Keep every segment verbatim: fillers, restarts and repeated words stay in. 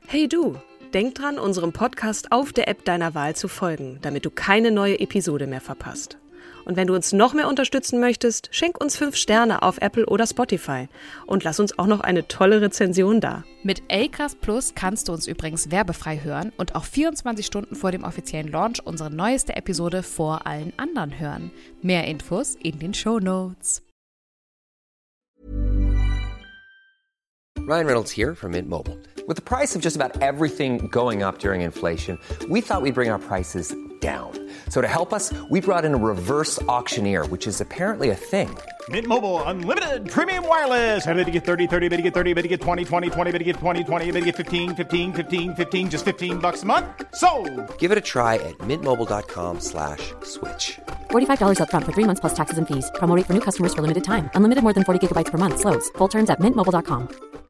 Hey du, denk dran, unserem Podcast auf der App deiner Wahl zu folgen, damit du keine neue Episode mehr verpasst. Und wenn du uns noch mehr unterstützen möchtest, schenk uns fünf Sterne auf Apple oder Spotify und lass uns auch noch eine tolle Rezension da. Mit Acast Plus kannst du uns übrigens werbefrei hören und auch vierundzwanzig Stunden vor dem offiziellen Launch unsere neueste Episode vor allen anderen hören. Mehr Infos in den Shownotes. Ryan Reynolds here from Mint Mobile. With the price of just about everything going up during inflation, we thought we'd bring our prices down. So to help us, we brought in a reverse auctioneer, which is apparently a thing. Mint Mobile Unlimited Premium Wireless. How to get thirty, thirty, how to get thirty, how to get twenty, twenty, twenty, how to get twenty, twenty, how to get fifteen, fifteen, fifteen, fifteen, just fifteen bucks a month? Sold! Give it a try at mintmobile.com slash switch. forty-five dollars up front for three months plus taxes and fees. Promo rate for new customers for limited time. Unlimited more than forty gigabytes per month. Slows full terms at mint mobile dot com.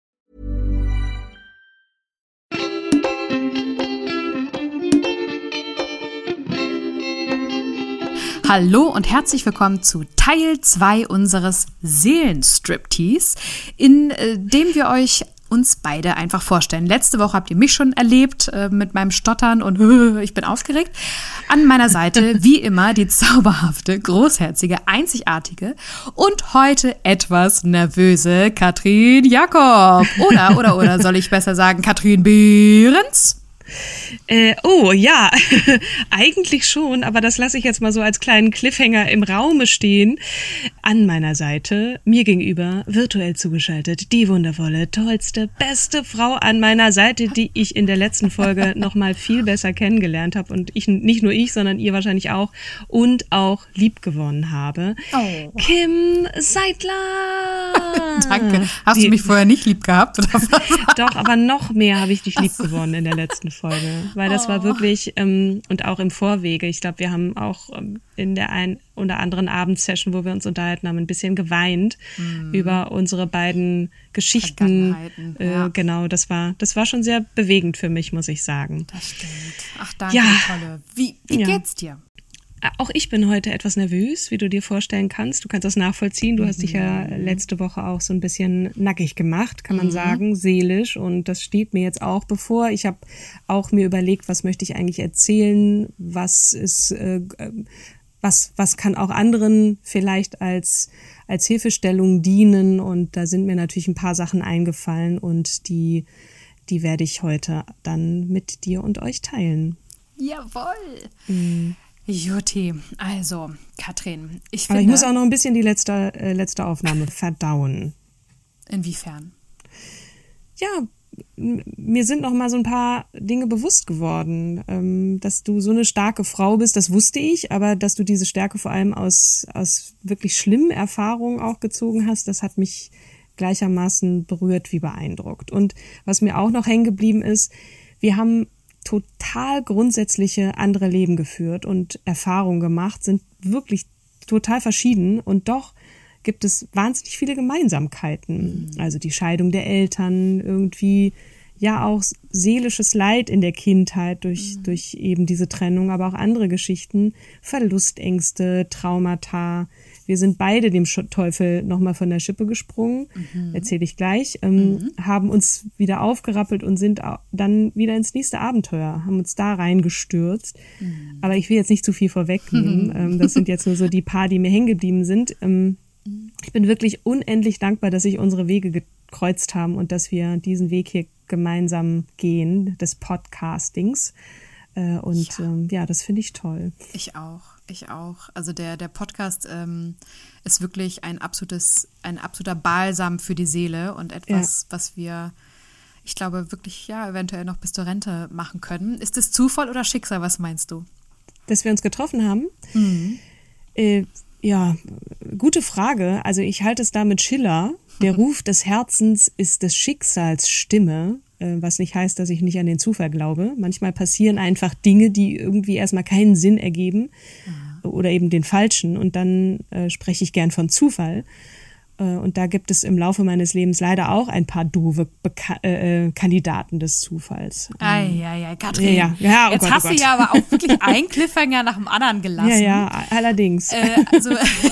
Hallo und herzlich willkommen zu Teil zwei unseres Seelenstriptease, in äh, dem wir euch uns beide einfach vorstellen. Letzte Woche habt ihr mich schon erlebt äh, mit meinem Stottern und äh, ich bin aufgeregt. An meiner Seite, wie immer, die zauberhafte, großherzige, einzigartige und heute etwas nervöse Katrin Jakob. Oder, oder, oder soll ich besser sagen Katrin Behrens? Äh, oh, ja, eigentlich schon, aber das lasse ich jetzt mal so als kleinen Cliffhanger im Raume stehen. An meiner Seite, mir gegenüber, virtuell zugeschaltet, die wundervolle, tollste, beste Frau an meiner Seite, die ich in der letzten Folge noch mal viel besser kennengelernt habe und ich, nicht nur ich, sondern ihr wahrscheinlich auch und auch liebgewonnen habe. Oh. Kim Seidler! Danke. Hast die, du mich vorher nicht lieb gehabt? Oder was? Doch, aber noch mehr habe ich dich liebgewonnen in der letzten Folge. Folge, weil das oh. war wirklich, ähm, und auch im Vorwege, ich glaube, wir haben auch ähm, in der ein oder anderen Abendsession, wo wir uns unterhalten haben, ein bisschen geweint mm. über unsere beiden Geschichten. Äh, ja. Genau, das war, das war schon sehr bewegend für mich, muss ich sagen. Das stimmt. Ach, danke, ja. Tolle. Wie, wie ja. geht's dir? Auch ich bin heute etwas nervös, wie du dir vorstellen kannst. Du kannst das nachvollziehen. Du mhm. hast dich ja letzte Woche auch so ein bisschen nackig gemacht, kann man mhm. sagen, seelisch. Und das steht mir jetzt auch bevor. Ich habe auch mir überlegt, was möchte ich eigentlich erzählen? Was ist, äh, was, was kann auch anderen vielleicht als, als Hilfestellung dienen? Und da sind mir natürlich ein paar Sachen eingefallen und die, die werde ich heute dann mit dir und euch teilen. Jawohl! Mhm. Juti, also Katrin, ich finde... Aber ich muss auch noch ein bisschen die letzte, äh, letzte Aufnahme verdauen. Inwiefern? Ja, m- mir sind noch mal so ein paar Dinge bewusst geworden. Ähm, dass du so eine starke Frau bist, das wusste ich, aber dass du diese Stärke vor allem aus, aus wirklich schlimmen Erfahrungen auch gezogen hast, das hat mich gleichermaßen berührt wie beeindruckt. Und was mir auch noch hängen geblieben ist, wir haben total grundsätzliche andere Leben geführt und Erfahrungen gemacht, sind wirklich total verschieden und doch gibt es wahnsinnig viele Gemeinsamkeiten. Mhm. Also die Scheidung der Eltern, irgendwie ja auch seelisches Leid in der Kindheit durch, mhm. durch eben diese Trennung, aber auch andere Geschichten, Verlustängste, Traumata. Wir sind beide dem Teufel nochmal von der Schippe gesprungen, mhm. erzähle ich gleich, ähm, mhm. haben uns wieder aufgerappelt und sind dann wieder ins nächste Abenteuer, haben uns da reingestürzt. Mhm. Aber ich will jetzt nicht zu viel vorwegnehmen. Mhm. Ähm, das sind jetzt nur so die paar, die mir hängen geblieben sind. Ähm, mhm. Ich bin wirklich unendlich dankbar, dass sich unsere Wege gekreuzt haben und dass wir diesen Weg hier gemeinsam gehen, des Podcastings. Äh, und ja, ähm, ja das finde ich toll. Ich auch. Ich auch. Also der, der Podcast ähm, ist wirklich ein absolutes, ein absoluter Balsam für die Seele und etwas, ja. was wir, ich glaube, wirklich ja eventuell noch bis zur Rente machen können. Ist es Zufall oder Schicksal? Was meinst du? Dass wir uns getroffen haben? Mhm. Äh, ja, gute Frage. Also ich halte es da mit Schiller. Der Ruf des Herzens ist des Schicksals Stimme. Was nicht heißt, dass ich nicht an den Zufall glaube. Manchmal passieren einfach Dinge, die irgendwie erstmal keinen Sinn ergeben mhm. oder eben den falschen. Und dann äh, spreche ich gern von Zufall. Äh, und da gibt es im Laufe meines Lebens leider auch ein paar doofe Beka- äh, Kandidaten des Zufalls. Eieiei, Katrin. Ja, ja. Ja, oh Jetzt Gott, hast oh du ja aber auch wirklich einen Cliffhanger nach dem anderen gelassen. Ja, ja, allerdings. Äh, also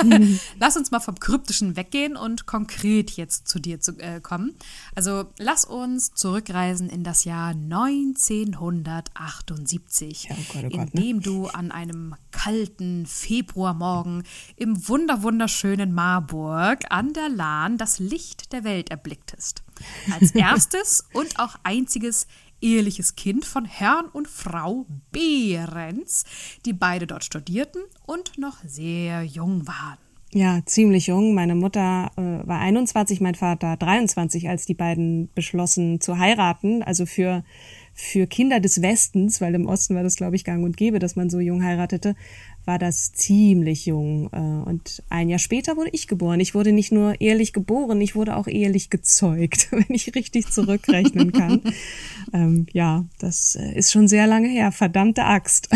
Lass uns mal vom Kryptischen weggehen und konkret jetzt zu dir zu, äh, kommen. Also lass uns zurückreisen in das Jahr neunzehnhundertachtundsiebzig, ja, oh Gott, oh Gott, in dem ne? du an einem kalten Februarmorgen im wunder wunderschönen Marburg an der Lahn das Licht der Welt erblicktest. Als erstes und auch einziges eheliches Kind von Herrn und Frau Behrens, die beide dort studierten und noch sehr jung waren. Ja, ziemlich jung. Meine Mutter äh, war einundzwanzig, mein Vater dreiundzwanzig, als die beiden beschlossen zu heiraten. Also für, für Kinder des Westens, weil im Osten war das, glaube ich, gang und gäbe, dass man so jung heiratete, war das ziemlich jung. Und ein Jahr später wurde ich geboren. Ich wurde nicht nur ehelich geboren, ich wurde auch ehelich gezeugt, wenn ich richtig zurückrechnen kann. ähm, ja, das ist schon sehr lange her. Verdammte Axt.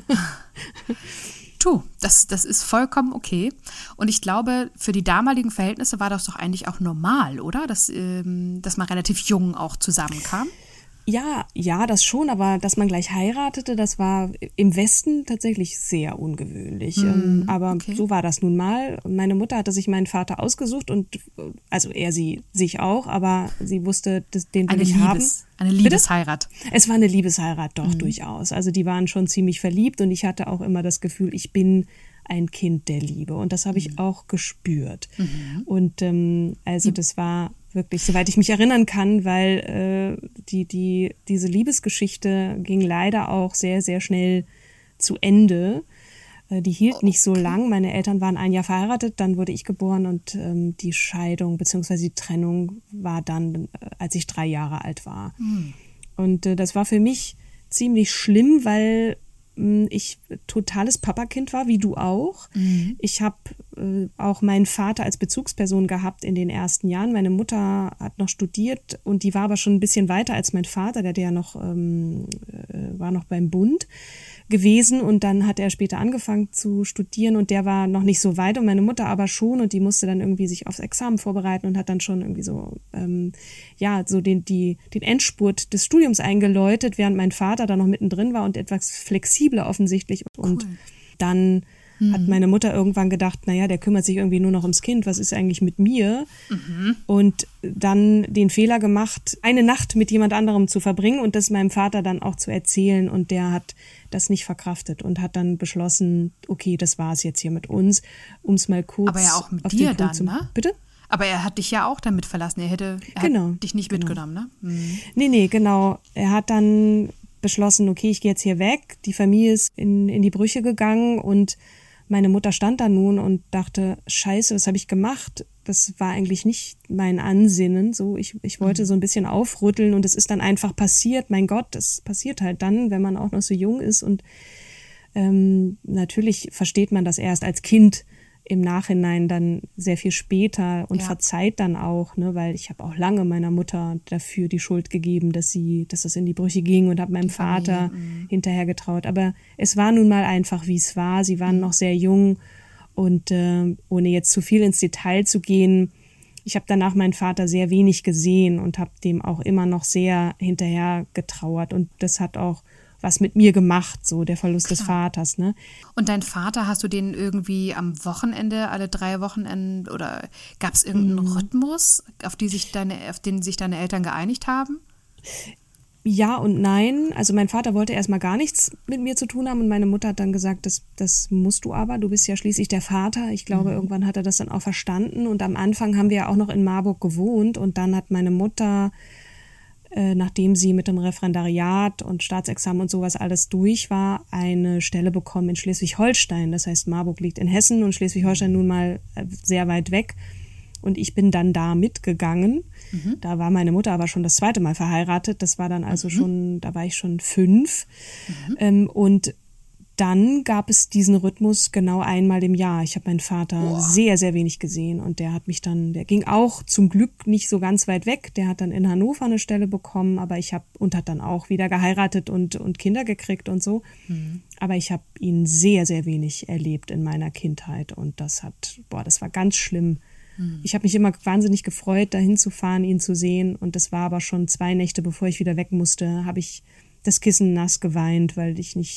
Tu, das, das ist vollkommen okay. Und ich glaube, für die damaligen Verhältnisse war das doch eigentlich auch normal, oder? Dass, ähm, dass man relativ jung auch zusammenkam. Ja, ja, das schon, aber dass man gleich heiratete, das war im Westen tatsächlich sehr ungewöhnlich. Mm, ähm, aber okay. So war das nun mal. Meine Mutter hatte sich meinen Vater ausgesucht und, also er sie sich auch, aber sie wusste, dass, den will ich Liebes, haben. Eine Liebesheirat. Bitte? Es war eine Liebesheirat, doch, mm. durchaus. Also die waren schon ziemlich verliebt und ich hatte auch immer das Gefühl, ich bin ein Kind der Liebe und das habe ich mm. auch gespürt. Mm-hmm. Und ähm, also das war wirklich, soweit ich mich erinnern kann, weil äh, die, die, diese Liebesgeschichte ging leider auch sehr, sehr schnell zu Ende. Äh, die hielt nicht so lang. Meine Eltern waren ein Jahr verheiratet, dann wurde ich geboren und ähm, die Scheidung bzw. die Trennung war dann, äh, als ich drei Jahre alt war. Mhm. Und äh, das war für mich ziemlich schlimm, weil ich totales Papakind war, wie du auch. Mhm. Ich habe äh, auch meinen Vater als Bezugsperson gehabt in den ersten Jahren. Meine Mutter hat noch studiert und die war aber schon ein bisschen weiter als mein Vater, der, der noch, ähm, äh, war noch beim Bund gewesen und dann hat er später angefangen zu studieren und der war noch nicht so weit und meine Mutter aber schon und die musste dann irgendwie sich aufs Examen vorbereiten und hat dann schon irgendwie so, ähm, ja, so den, die, den Endspurt des Studiums eingeläutet, während mein Vater da noch mittendrin war und etwas flexibler offensichtlich und cool. Dann mhm. hat meine Mutter irgendwann gedacht, naja, der kümmert sich irgendwie nur noch ums Kind, was ist eigentlich mit mir? Mhm. Und dann den Fehler gemacht, eine Nacht mit jemand anderem zu verbringen und das meinem Vater dann auch zu erzählen und der hat das nicht verkraftet und hat dann beschlossen, okay, das war es jetzt hier mit uns, um es mal kurz aber ja auch mit auf dir den Punkt dann, zu, ne? Bitte? Aber er hat dich ja auch damit verlassen, er hätte er genau, hat dich nicht genau. mitgenommen, ne? Mhm. Nee, nee, genau. Er hat dann beschlossen, okay, ich gehe jetzt hier weg. Die Familie ist in, in die Brüche gegangen und meine Mutter stand da nun und dachte, scheiße, was habe ich gemacht? Das war eigentlich nicht mein Ansinnen. So, ich, ich wollte so ein bisschen aufrütteln und es ist dann einfach passiert. Mein Gott, das passiert halt dann, wenn man auch noch so jung ist und ähm, natürlich versteht man das erst als Kind im Nachhinein dann sehr viel später und ja. verzeiht dann auch, ne, weil ich habe auch lange meiner Mutter dafür die Schuld gegeben, dass sie, dass das in die Brüche ging und habe meinem die Vater Familie, hinterher getraut. Aber es war nun mal einfach, wie es war. Sie waren mhm. noch sehr jung und äh, ohne jetzt zu viel ins Detail zu gehen, ich habe danach meinen Vater sehr wenig gesehen und habe dem auch immer noch sehr hinterher getrauert und das hat auch was mit mir gemacht, so der Verlust Klar. des Vaters, ne? Und dein Vater, hast du den irgendwie am Wochenende, alle drei Wochenenden, oder gab es irgendeinen mhm. Rhythmus, auf, die sich deine, auf den sich deine Eltern geeinigt haben? Ja und nein. Also mein Vater wollte erstmal gar nichts mit mir zu tun haben und meine Mutter hat dann gesagt, das, das musst du aber, du bist ja schließlich der Vater. Ich glaube, mhm. irgendwann hat er das dann auch verstanden und am Anfang haben wir ja auch noch in Marburg gewohnt und dann hat meine Mutter, nachdem sie mit dem Referendariat und Staatsexamen und sowas alles durch war, eine Stelle bekommen in Schleswig-Holstein. Das heißt, Marburg liegt in Hessen und Schleswig-Holstein nun mal sehr weit weg. Und ich bin dann da mitgegangen. Mhm. Da war meine Mutter aber schon das zweite Mal verheiratet. Das war dann also mhm. schon, da war ich schon fünf. Mhm. Ähm, und dann gab es diesen Rhythmus genau einmal im Jahr. Ich habe meinen Vater Boah. sehr, sehr wenig gesehen und der hat mich dann, der ging auch zum Glück nicht so ganz weit weg. Der hat dann in Hannover eine Stelle bekommen, aber ich habe und hat dann auch wieder geheiratet und und Kinder gekriegt und so. Mhm. Aber ich habe ihn sehr, sehr wenig erlebt in meiner Kindheit und das hat, boah, das war ganz schlimm. Mhm. Ich habe mich immer wahnsinnig gefreut, dahin zu fahren, ihn zu sehen und das war aber schon zwei Nächte, bevor ich wieder weg musste, habe ich das Kissen nass geweint, weil ich nicht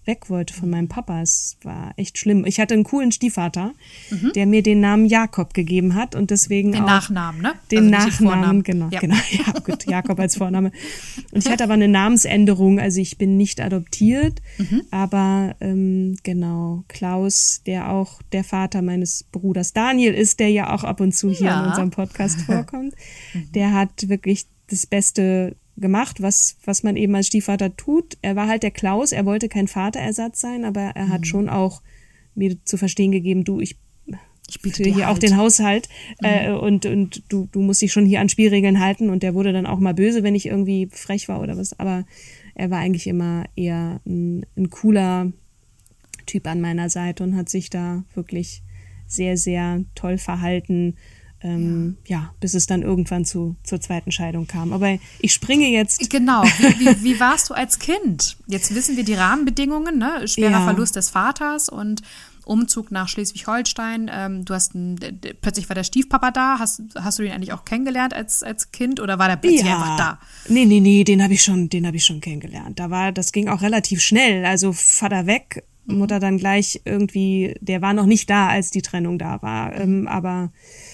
weg wollte von meinem Papa. Es war echt schlimm. Ich hatte einen coolen Stiefvater, mhm. der mir den Namen Jakob gegeben hat und deswegen den auch Nachnamen, ne? Den also Nachnamen, genau, ja. genau. Ja, gut, Jakob als Vorname. Und ich hatte aber eine Namensänderung, also ich bin nicht adoptiert, mhm. aber ähm, genau, Klaus, der auch der Vater meines Bruders Daniel ist, der ja auch ab und zu hier ja. in unserem Podcast vorkommt, der hat wirklich das Beste gemacht, was, was man eben als Stiefvater tut. Er war halt der Klaus, er wollte kein Vaterersatz sein, aber er hat mhm. schon auch mir zu verstehen gegeben, du, ich, ich biete hier halt. auch den Haushalt mhm. äh, und, und du, du musst dich schon hier an Spielregeln halten, und der wurde dann auch mal böse, wenn ich irgendwie frech war oder was, aber er war eigentlich immer eher ein, ein cooler Typ an meiner Seite und hat sich da wirklich sehr, sehr toll verhalten. Ähm, ja. ja, bis es dann irgendwann zu, zur zweiten Scheidung kam. Aber ich springe jetzt. Genau, wie, wie, wie warst du als Kind? Jetzt wissen wir die Rahmenbedingungen, ne? Schwerer ja. Verlust des Vaters und Umzug nach Schleswig-Holstein. Ähm, du hast ein, plötzlich war der Stiefpapa da. Hast, hast du ihn eigentlich auch kennengelernt als, als Kind oder war der plötzlich ja. einfach da? Nee, nee, nee, den habe ich schon, den habe ich schon kennengelernt. Da war, das ging auch relativ schnell. Also Vater weg, mhm. Mutter dann gleich irgendwie, der war noch nicht da, als die Trennung da war. Ähm, aber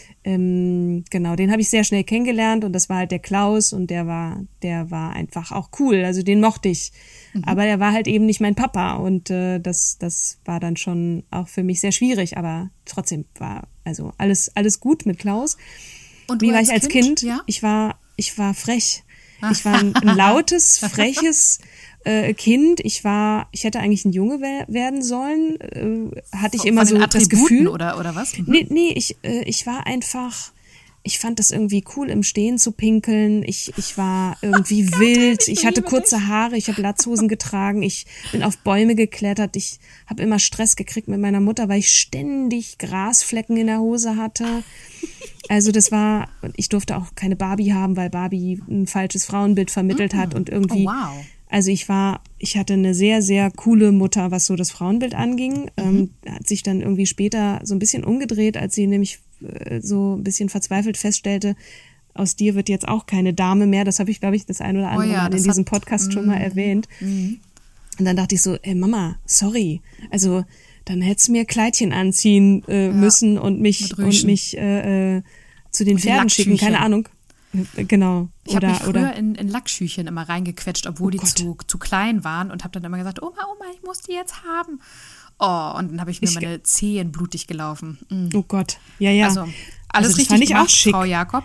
Ähm, genau, den habe ich sehr schnell kennengelernt und das war halt der Klaus und der war, der war einfach auch cool, also den mochte ich. Mhm. Aber er war halt eben nicht mein Papa und äh, das, das war dann schon auch für mich sehr schwierig, aber trotzdem war also alles, alles gut mit Klaus. Und wie war ich als Kind? kind? Ja? Ich war, ich war frech. Ich war ein, ein lautes, freches äh, Kind. Ich war, ich hätte eigentlich ein Junge we- werden sollen. Äh, hatte ich Von, immer von so den das Gefühl. Oder, oder was? Mhm. Nee, nee, ich, äh, ich war einfach, ich fand das irgendwie cool, im Stehen zu pinkeln. Ich, ich war irgendwie oh wild. Gott, ich, ich hatte kurze dich. Haare. Ich habe Latzhosen getragen. Ich bin auf Bäume geklettert. Ich habe immer Stress gekriegt mit meiner Mutter, weil ich ständig Grasflecken in der Hose hatte. Also das war, ich durfte auch keine Barbie haben, weil Barbie ein falsches Frauenbild vermittelt hat und irgendwie, oh, wow. also ich war, ich hatte eine sehr, sehr coole Mutter, was so das Frauenbild anging, mhm. ähm, hat sich dann irgendwie später so ein bisschen umgedreht, als sie nämlich äh, so ein bisschen verzweifelt feststellte, aus dir wird jetzt auch keine Dame mehr, das habe ich, glaube ich, das ein oder andere oh ja, Mal in diesem Podcast hat, schon mal erwähnt. Mhm. Und dann dachte ich so, ey Mama, sorry, also dann hättest du mir Kleidchen anziehen äh, ja, müssen und mich und mich äh, äh, zu den und Pferden schicken, keine Ahnung. Genau. Ich habe mich früher oder in, in Lackschüchen immer reingequetscht, obwohl oh die Gott. zu, zu klein waren und habe dann immer gesagt, Oma, Oma, ich muss die jetzt haben. Oh, und dann habe ich mir ich, meine Zehen blutig gelaufen. Mhm. Oh Gott, ja, ja. Also alles also, richtig fand ich gemacht, auch schick. Frau Jakob.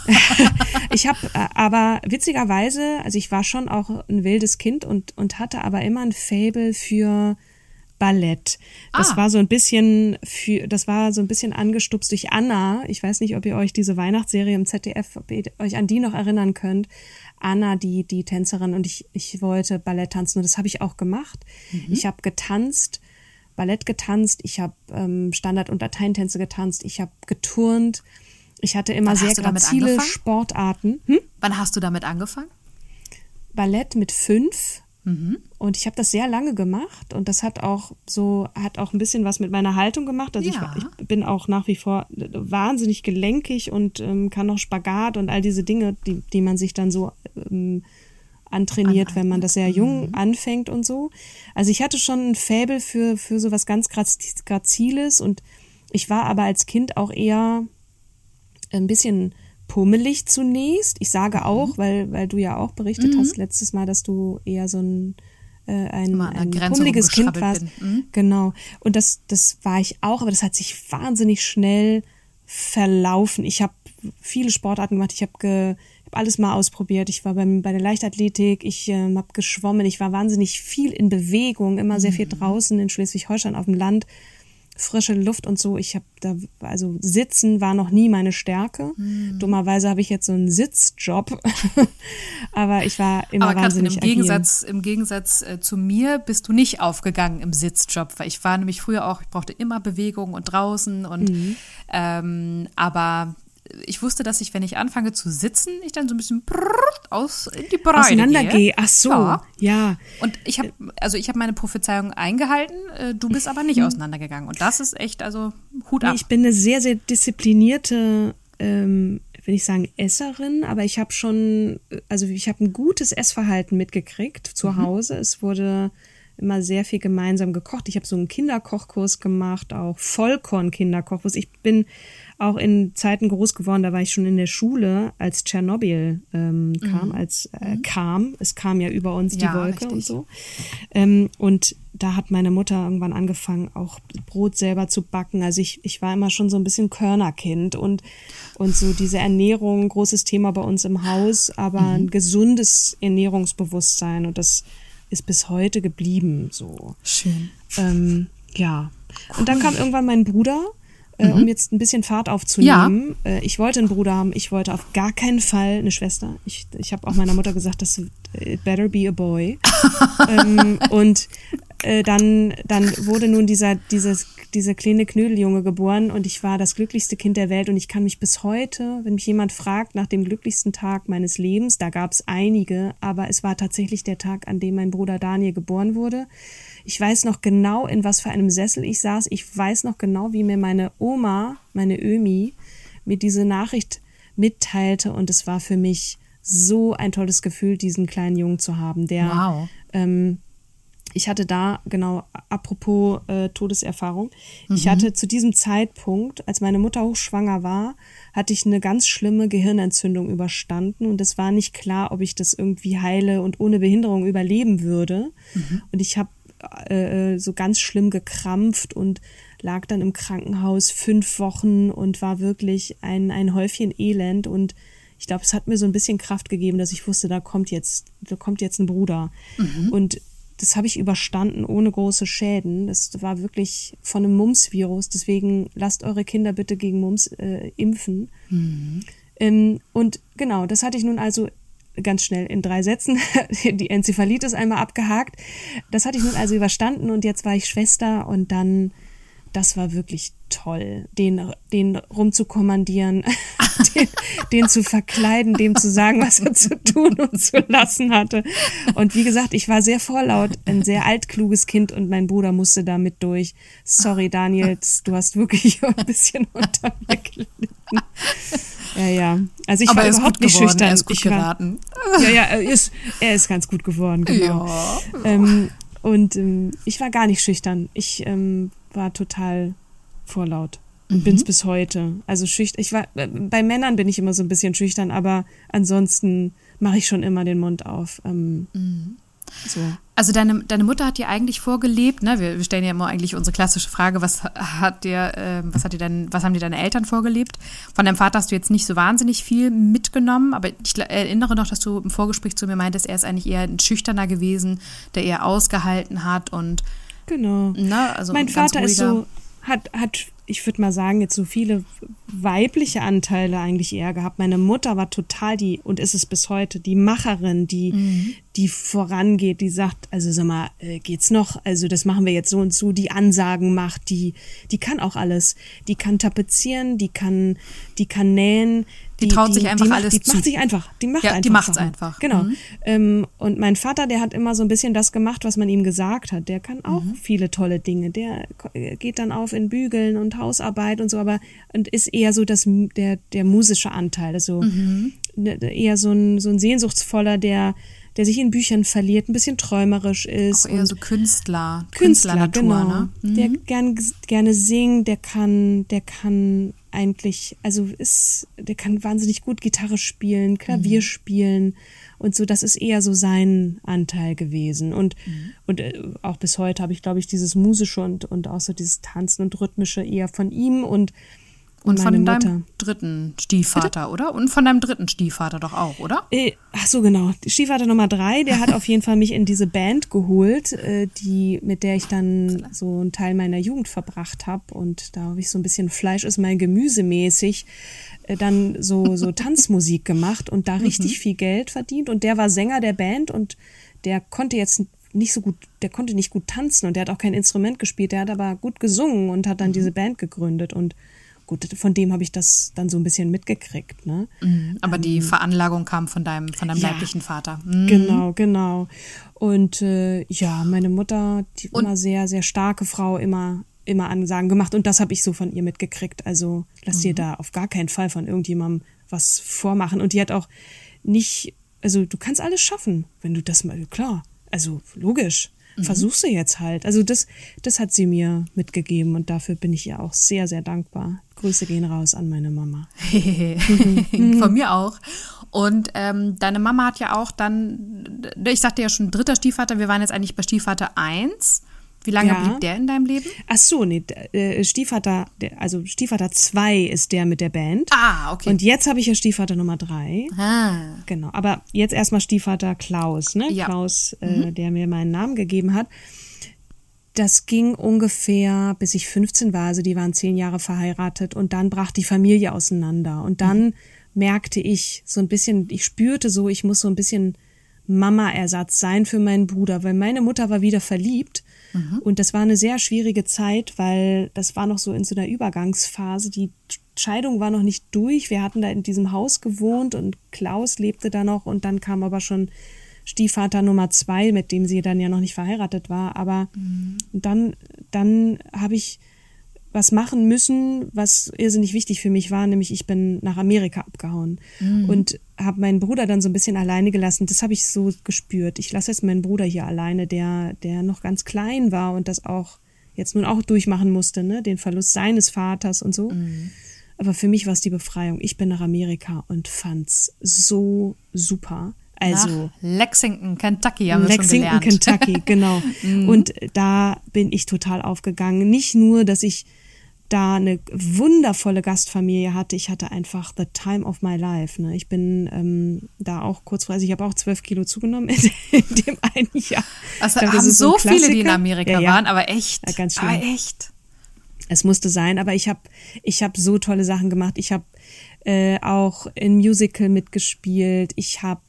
Ich habe äh, aber witzigerweise, also ich war schon auch ein wildes Kind und, und hatte aber immer ein Faible für Ballett. Das ah. war so ein bisschen für, das war so ein bisschen angestupst durch Anna. Ich weiß nicht, ob ihr euch diese Weihnachtsserie im Z D F, ob ihr euch an die noch erinnern könnt. Anna, die die Tänzerin, und ich ich wollte Ballett tanzen und das habe ich auch gemacht. Mhm. Ich habe getanzt, Ballett getanzt, ich habe ähm, Standard- und Lateintänze getanzt, ich habe geturnt. Ich hatte immer Wann sehr grazile Sportarten. Hm? Wann hast du damit angefangen? Ballett mit fünf. Mhm. Und ich habe das sehr lange gemacht und das hat auch so, hat auch ein bisschen was mit meiner Haltung gemacht. Also ja. ich, ich bin auch nach wie vor wahnsinnig gelenkig und ähm, kann auch Spagat und all diese Dinge, die, die man sich dann so ähm, antrainiert, An- wenn man das sehr jung mhm. anfängt und so. Also ich hatte schon ein Faible für, für so was ganz Graz- Graziles und ich war aber als Kind auch eher ein bisschen pummelig zunächst. Ich sage auch, mhm. weil, weil du ja auch berichtet mhm. hast letztes Mal, dass du eher so ein, äh, ein, ein pummeliges Kind warst. Mhm. Genau. Und das, das war ich auch, aber das hat sich wahnsinnig schnell verlaufen. Ich habe viele Sportarten gemacht. Ich habe ge, hab alles mal ausprobiert. Ich war beim, bei der Leichtathletik. Ich äh, habe geschwommen. Ich war wahnsinnig viel in Bewegung, immer sehr viel draußen in Schleswig-Holstein auf dem Land. Frische Luft und so. Ich habe da, also Sitzen war noch nie meine Stärke. Mhm. Dummerweise habe ich jetzt so einen Sitzjob. Aber ich war immer Aber Katrin, wahnsinnig im Gegensatz, im Gegensatz äh, zu mir bist du nicht aufgegangen im Sitzjob, weil ich war nämlich früher auch, ich brauchte immer Bewegung und draußen und mhm. ähm, aber ich wusste, dass ich, wenn ich anfange zu sitzen, ich dann so ein bisschen aus in die Breite auseinandergehe. Ach so, ja. ja. Und ich habe, also ich habe meine Prophezeiung eingehalten. Du bist aber nicht auseinandergegangen. Und das ist echt, also Hut ab. Nee, ich bin eine sehr, sehr disziplinierte, ähm, will ich sagen, Esserin, aber ich habe schon, also ich habe ein gutes Essverhalten mitgekriegt zu mhm. Hause. Es wurde immer sehr viel gemeinsam gekocht. Ich habe so einen Kinderkochkurs gemacht, auch Vollkorn-Kinderkochkurs. Ich bin auch in Zeiten groß geworden, da war ich schon in der Schule, als Tschernobyl ähm, kam, mhm. als äh, kam. Es kam ja über uns die ja, Wolke richtig. und so. Ähm, und da hat meine Mutter irgendwann angefangen, auch Brot selber zu backen. Also ich, ich war immer schon so ein bisschen Körnerkind und, und so diese Ernährung, großes Thema bei uns im Haus, aber mhm. ein gesundes Ernährungsbewusstsein und das ist bis heute geblieben. So. Schön. Ähm, ja. Cool. Und dann kam irgendwann mein Bruder, äh, mhm. um jetzt ein bisschen Fahrt aufzunehmen. Ja. Äh, ich wollte einen Bruder haben, ich wollte auf gar keinen Fall eine Schwester. Ich, ich habe auch meiner Mutter gesagt, das it better be a boy. ähm, und äh, dann, dann wurde nun dieser, dieses, dieser kleine Knödeljunge geboren und ich war das glücklichste Kind der Welt und ich kann mich bis heute, wenn mich jemand fragt nach dem glücklichsten Tag meines Lebens, da gab es einige, aber es war tatsächlich der Tag, an dem mein Bruder Daniel geboren wurde. Ich weiß noch genau, in was für einem Sessel ich saß. Ich weiß noch genau, wie mir meine Oma, meine Ömi, mir diese Nachricht mitteilte und es war für mich so ein tolles Gefühl, diesen kleinen Jungen zu haben, der wow. ähm, ich hatte da, genau, apropos äh, Todeserfahrung, mhm. ich hatte zu diesem Zeitpunkt, als meine Mutter hochschwanger war, hatte ich eine ganz schlimme Gehirnentzündung überstanden und es war nicht klar, ob ich das irgendwie heile und ohne Behinderung überleben würde. Mhm. Und ich habe äh, so ganz schlimm gekrampft und lag dann im Krankenhaus fünf Wochen und war wirklich ein, ein Häufchen Elend und ich glaube, es hat mir so ein bisschen Kraft gegeben, dass ich wusste, da kommt jetzt, da kommt jetzt ein Bruder. Mhm. Und das habe ich überstanden ohne große Schäden. Das war wirklich von einem Mumps-Virus. Deswegen lasst eure Kinder bitte gegen Mumps äh, impfen. Mhm. Ähm, und genau, das hatte ich nun also ganz schnell in drei Sätzen. Die Enzephalitis einmal abgehakt. Das hatte ich nun also überstanden und jetzt war ich Schwester und dann, das war wirklich toll, den, den rumzukommandieren, den, den zu verkleiden, dem zu sagen, was er zu tun und zu lassen hatte. Und wie gesagt, ich war sehr vorlaut, ein sehr altkluges Kind und mein Bruder musste da mit durch. Sorry, Daniel, du hast wirklich ein bisschen unter mir gelitten. Ja, ja. Also ich Aber war er ist überhaupt gut nicht geworden, schüchtern. er ist gut ich war, geraten. Ja, ja, er ist, er ist ganz gut geworden, genau. Ja. Ähm, und ähm, ich war gar nicht schüchtern. Ich ähm, war total vorlaut und mhm. bin's bis heute. Also schüchtern. Ich war äh, bei Männern bin ich immer so ein bisschen schüchtern, aber ansonsten mache ich schon immer den Mund auf. Ähm, mhm. so. Also deine, deine Mutter hat dir eigentlich vorgelebt, ne? Wir, wir stellen ja immer eigentlich unsere klassische Frage, was hat dir, äh, was hat dir dein, was haben dir deine Eltern vorgelebt? Von deinem Vater hast du jetzt nicht so wahnsinnig viel mitgenommen, aber ich erinnere noch, dass du im Vorgespräch zu mir meintest, er ist eigentlich eher ein Schüchterner gewesen, der eher ausgehalten hat und genau. Ne, also mein ganz Vater ist ruhiger. so, hat, hat, ich würde mal sagen, jetzt so viele weibliche Anteile eigentlich eher gehabt. Meine Mutter war total die, und ist es bis heute, die Macherin, die, mhm. die vorangeht, die sagt, also sag mal, äh, geht's noch? Also das machen wir jetzt so und so, die Ansagen macht, die, die kann auch alles. Die kann tapezieren, die kann, die kann nähen. Die, die traut sich einfach die macht, alles die zu. Die macht sich einfach. Die macht ja, einfach. Die macht's Sachen. einfach. Genau. Mhm. Ähm, und mein Vater, der hat immer so ein bisschen das gemacht, was man ihm gesagt hat. Der kann auch mhm. viele tolle Dinge. Der geht dann auf in Bügeln und Hausarbeit und so, aber und ist eher so das, der, der musische Anteil. Also mhm. eher so ein, so ein sehnsuchtsvoller, der, der sich in Büchern verliert, ein bisschen träumerisch ist. Auch eher so Künstler. Künstler, Künstlernatur, genau. Ne? Mhm. Der gern, gerne singt, der kann, der kann eigentlich, also ist, der kann wahnsinnig gut Gitarre spielen, Klavier mhm. spielen und so, das ist eher so sein Anteil gewesen. Und, mhm. und äh, auch bis heute habe ich, glaube ich, dieses Musische und, und auch so dieses Tanzen und Rhythmische eher von ihm und Und meine von Mutter. deinem dritten Stiefvater, Bitte? Oder? Und von deinem dritten Stiefvater doch auch, oder? Äh, ach so, genau. Stiefvater Nummer drei, der hat auf jeden Fall mich in diese Band geholt, äh, die, mit der ich dann so einen Teil meiner Jugend verbracht habe. Und da habe ich so ein bisschen Fleisch ist mein Gemüse mäßig äh, dann so, so Tanzmusik gemacht und da richtig mhm. viel Geld verdient. Und der war Sänger der Band und der konnte jetzt nicht so gut, der konnte nicht gut tanzen und der hat auch kein Instrument gespielt, der hat aber gut gesungen und hat dann mhm. diese Band gegründet und gut, von dem habe ich das dann so ein bisschen mitgekriegt, ne? Mhm, aber ähm, die Veranlagung kam von deinem, von deinem ja, leiblichen Vater. Mhm. Genau, genau. Und äh, ja, meine Mutter, die und, immer sehr, sehr starke Frau, immer, immer Ansagen gemacht. Und das habe ich so von ihr mitgekriegt. Also lass mhm. dir da auf gar keinen Fall von irgendjemandem was vormachen. Und die hat auch nicht, also du kannst alles schaffen, wenn du das mal, klar, also logisch. mhm. versuch's jetzt halt. Also das, das hat sie mir mitgegeben und dafür bin ich ihr auch sehr, sehr dankbar. Grüße gehen raus an meine Mama. Von mir auch. Und ähm, deine Mama hat ja auch dann, ich sagte ja schon, dritter Stiefvater, wir waren jetzt eigentlich bei Stiefvater eins. Wie lange ja. blieb der in deinem Leben? Ach so, nee, äh, Stiefvater, also Stiefvater zwei ist der mit der Band. Ah, okay. Und jetzt habe ich ja Stiefvater Nummer drei. Ah. Genau, aber jetzt erstmal Stiefvater Klaus, ne? Ja. Klaus, äh, Mhm. der mir meinen Namen gegeben hat. Das ging ungefähr, bis ich fünfzehn war, also die waren zehn Jahre verheiratet und dann brach die Familie auseinander. Und dann mhm. merkte ich so ein bisschen, ich spürte so, ich muss so ein bisschen Mama-Ersatz sein für meinen Bruder, weil meine Mutter war wieder verliebt. Mhm. Und das war eine sehr schwierige Zeit, weil das war noch so in so einer Übergangsphase. Die Scheidung war noch nicht durch. Wir hatten da in diesem Haus gewohnt und Klaus lebte da noch und dann kam aber schon Stiefvater Nummer zwei, mit dem sie dann ja noch nicht verheiratet war. Aber mhm. dann, dann habe ich was machen müssen, was irrsinnig wichtig für mich war, nämlich ich bin nach Amerika abgehauen mhm. und habe meinen Bruder dann so ein bisschen alleine gelassen. Das habe ich so gespürt. Ich lasse jetzt meinen Bruder hier alleine, der der noch ganz klein war und das auch jetzt nun auch durchmachen musste, ne, den Verlust seines Vaters und so. Mhm. Aber für mich war es die Befreiung. Ich bin nach Amerika und fand's so super. Also nach Lexington, Kentucky haben wir Lexington, schon gelernt. Kentucky, genau. mhm. Und da bin ich total aufgegangen. Nicht nur, dass ich da eine wundervolle Gastfamilie hatte, ich hatte einfach the time of my life. Ne? Ich bin ähm, da auch kurzfristig, ich habe auch zwölf Kilo zugenommen in, in dem einen Jahr. Also glaub, haben so, so viele, die in Amerika ja, ja. waren, aber echt, ja, ganz schlimm. aber echt. Es musste sein, aber ich habe ich hab so tolle Sachen gemacht. Ich habe äh, auch in Musical mitgespielt. Ich habe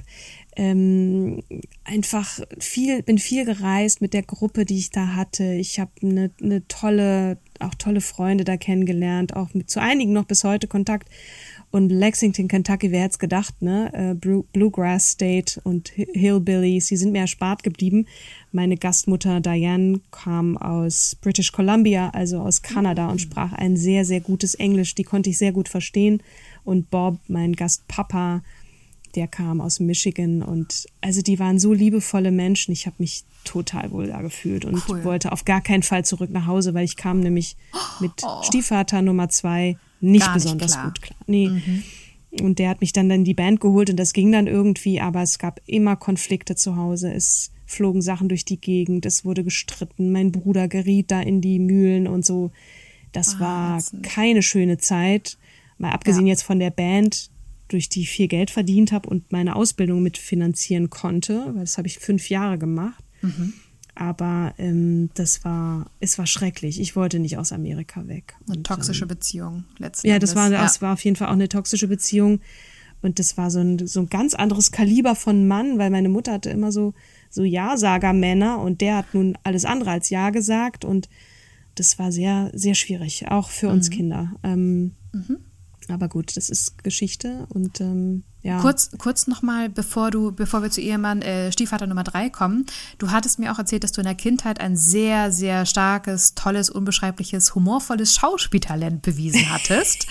ähm, einfach viel, bin viel gereist mit der Gruppe, die ich da hatte. Ich habe eine ne tolle, auch tolle Freunde da kennengelernt, auch mit zu einigen noch bis heute Kontakt. Und Lexington, Kentucky, wer hätte es gedacht, ne? Äh, Bluegrass State und Hillbillies, die sind mir erspart geblieben. Meine Gastmutter Diane kam aus British Columbia, also aus Kanada, und sprach ein sehr, sehr gutes Englisch. Die konnte ich sehr gut verstehen. Und Bob, mein Gastpapa, der kam aus Michigan. Und also die waren so liebevolle Menschen. Ich habe mich total wohl da gefühlt und cool. wollte auf gar keinen Fall zurück nach Hause, weil ich kam nämlich mit oh. Stiefvater Nummer zwei nicht Gar besonders nicht klar. gut klar. Nee. Mhm. Und der hat mich dann in die Band geholt und das ging dann irgendwie, aber es gab immer Konflikte zu Hause. Es flogen Sachen durch die Gegend, es wurde gestritten, mein Bruder geriet da in die Mühlen und so. Das ah, war keine schöne Zeit. Mal abgesehen ja. jetzt von der Band, durch die ich viel Geld verdient habe und meine Ausbildung mitfinanzieren konnte, weil das habe ich fünf Jahre gemacht. Mhm. Aber ähm, das war, es war schrecklich. Ich wollte nicht aus Amerika weg. Eine und, toxische ähm, Beziehung letzten Ja, das Endes. war, ja. das war auf jeden Fall auch eine toxische Beziehung. Und das war so ein, so ein ganz anderes Kaliber von Mann, weil meine Mutter hatte immer so, so Ja-Sager-Männer und der hat nun alles andere als Ja gesagt. Und das war sehr, sehr schwierig, auch für uns mhm. Kinder. Ähm, mhm. Aber gut, das ist Geschichte und ähm, ja. Kurz, kurz nochmal, bevor du, bevor wir zu Ehemann äh, Stiefvater Nummer drei kommen. Du hattest mir auch erzählt, dass du in der Kindheit ein sehr, sehr starkes, tolles, unbeschreibliches, humorvolles Schauspieltalent bewiesen hattest.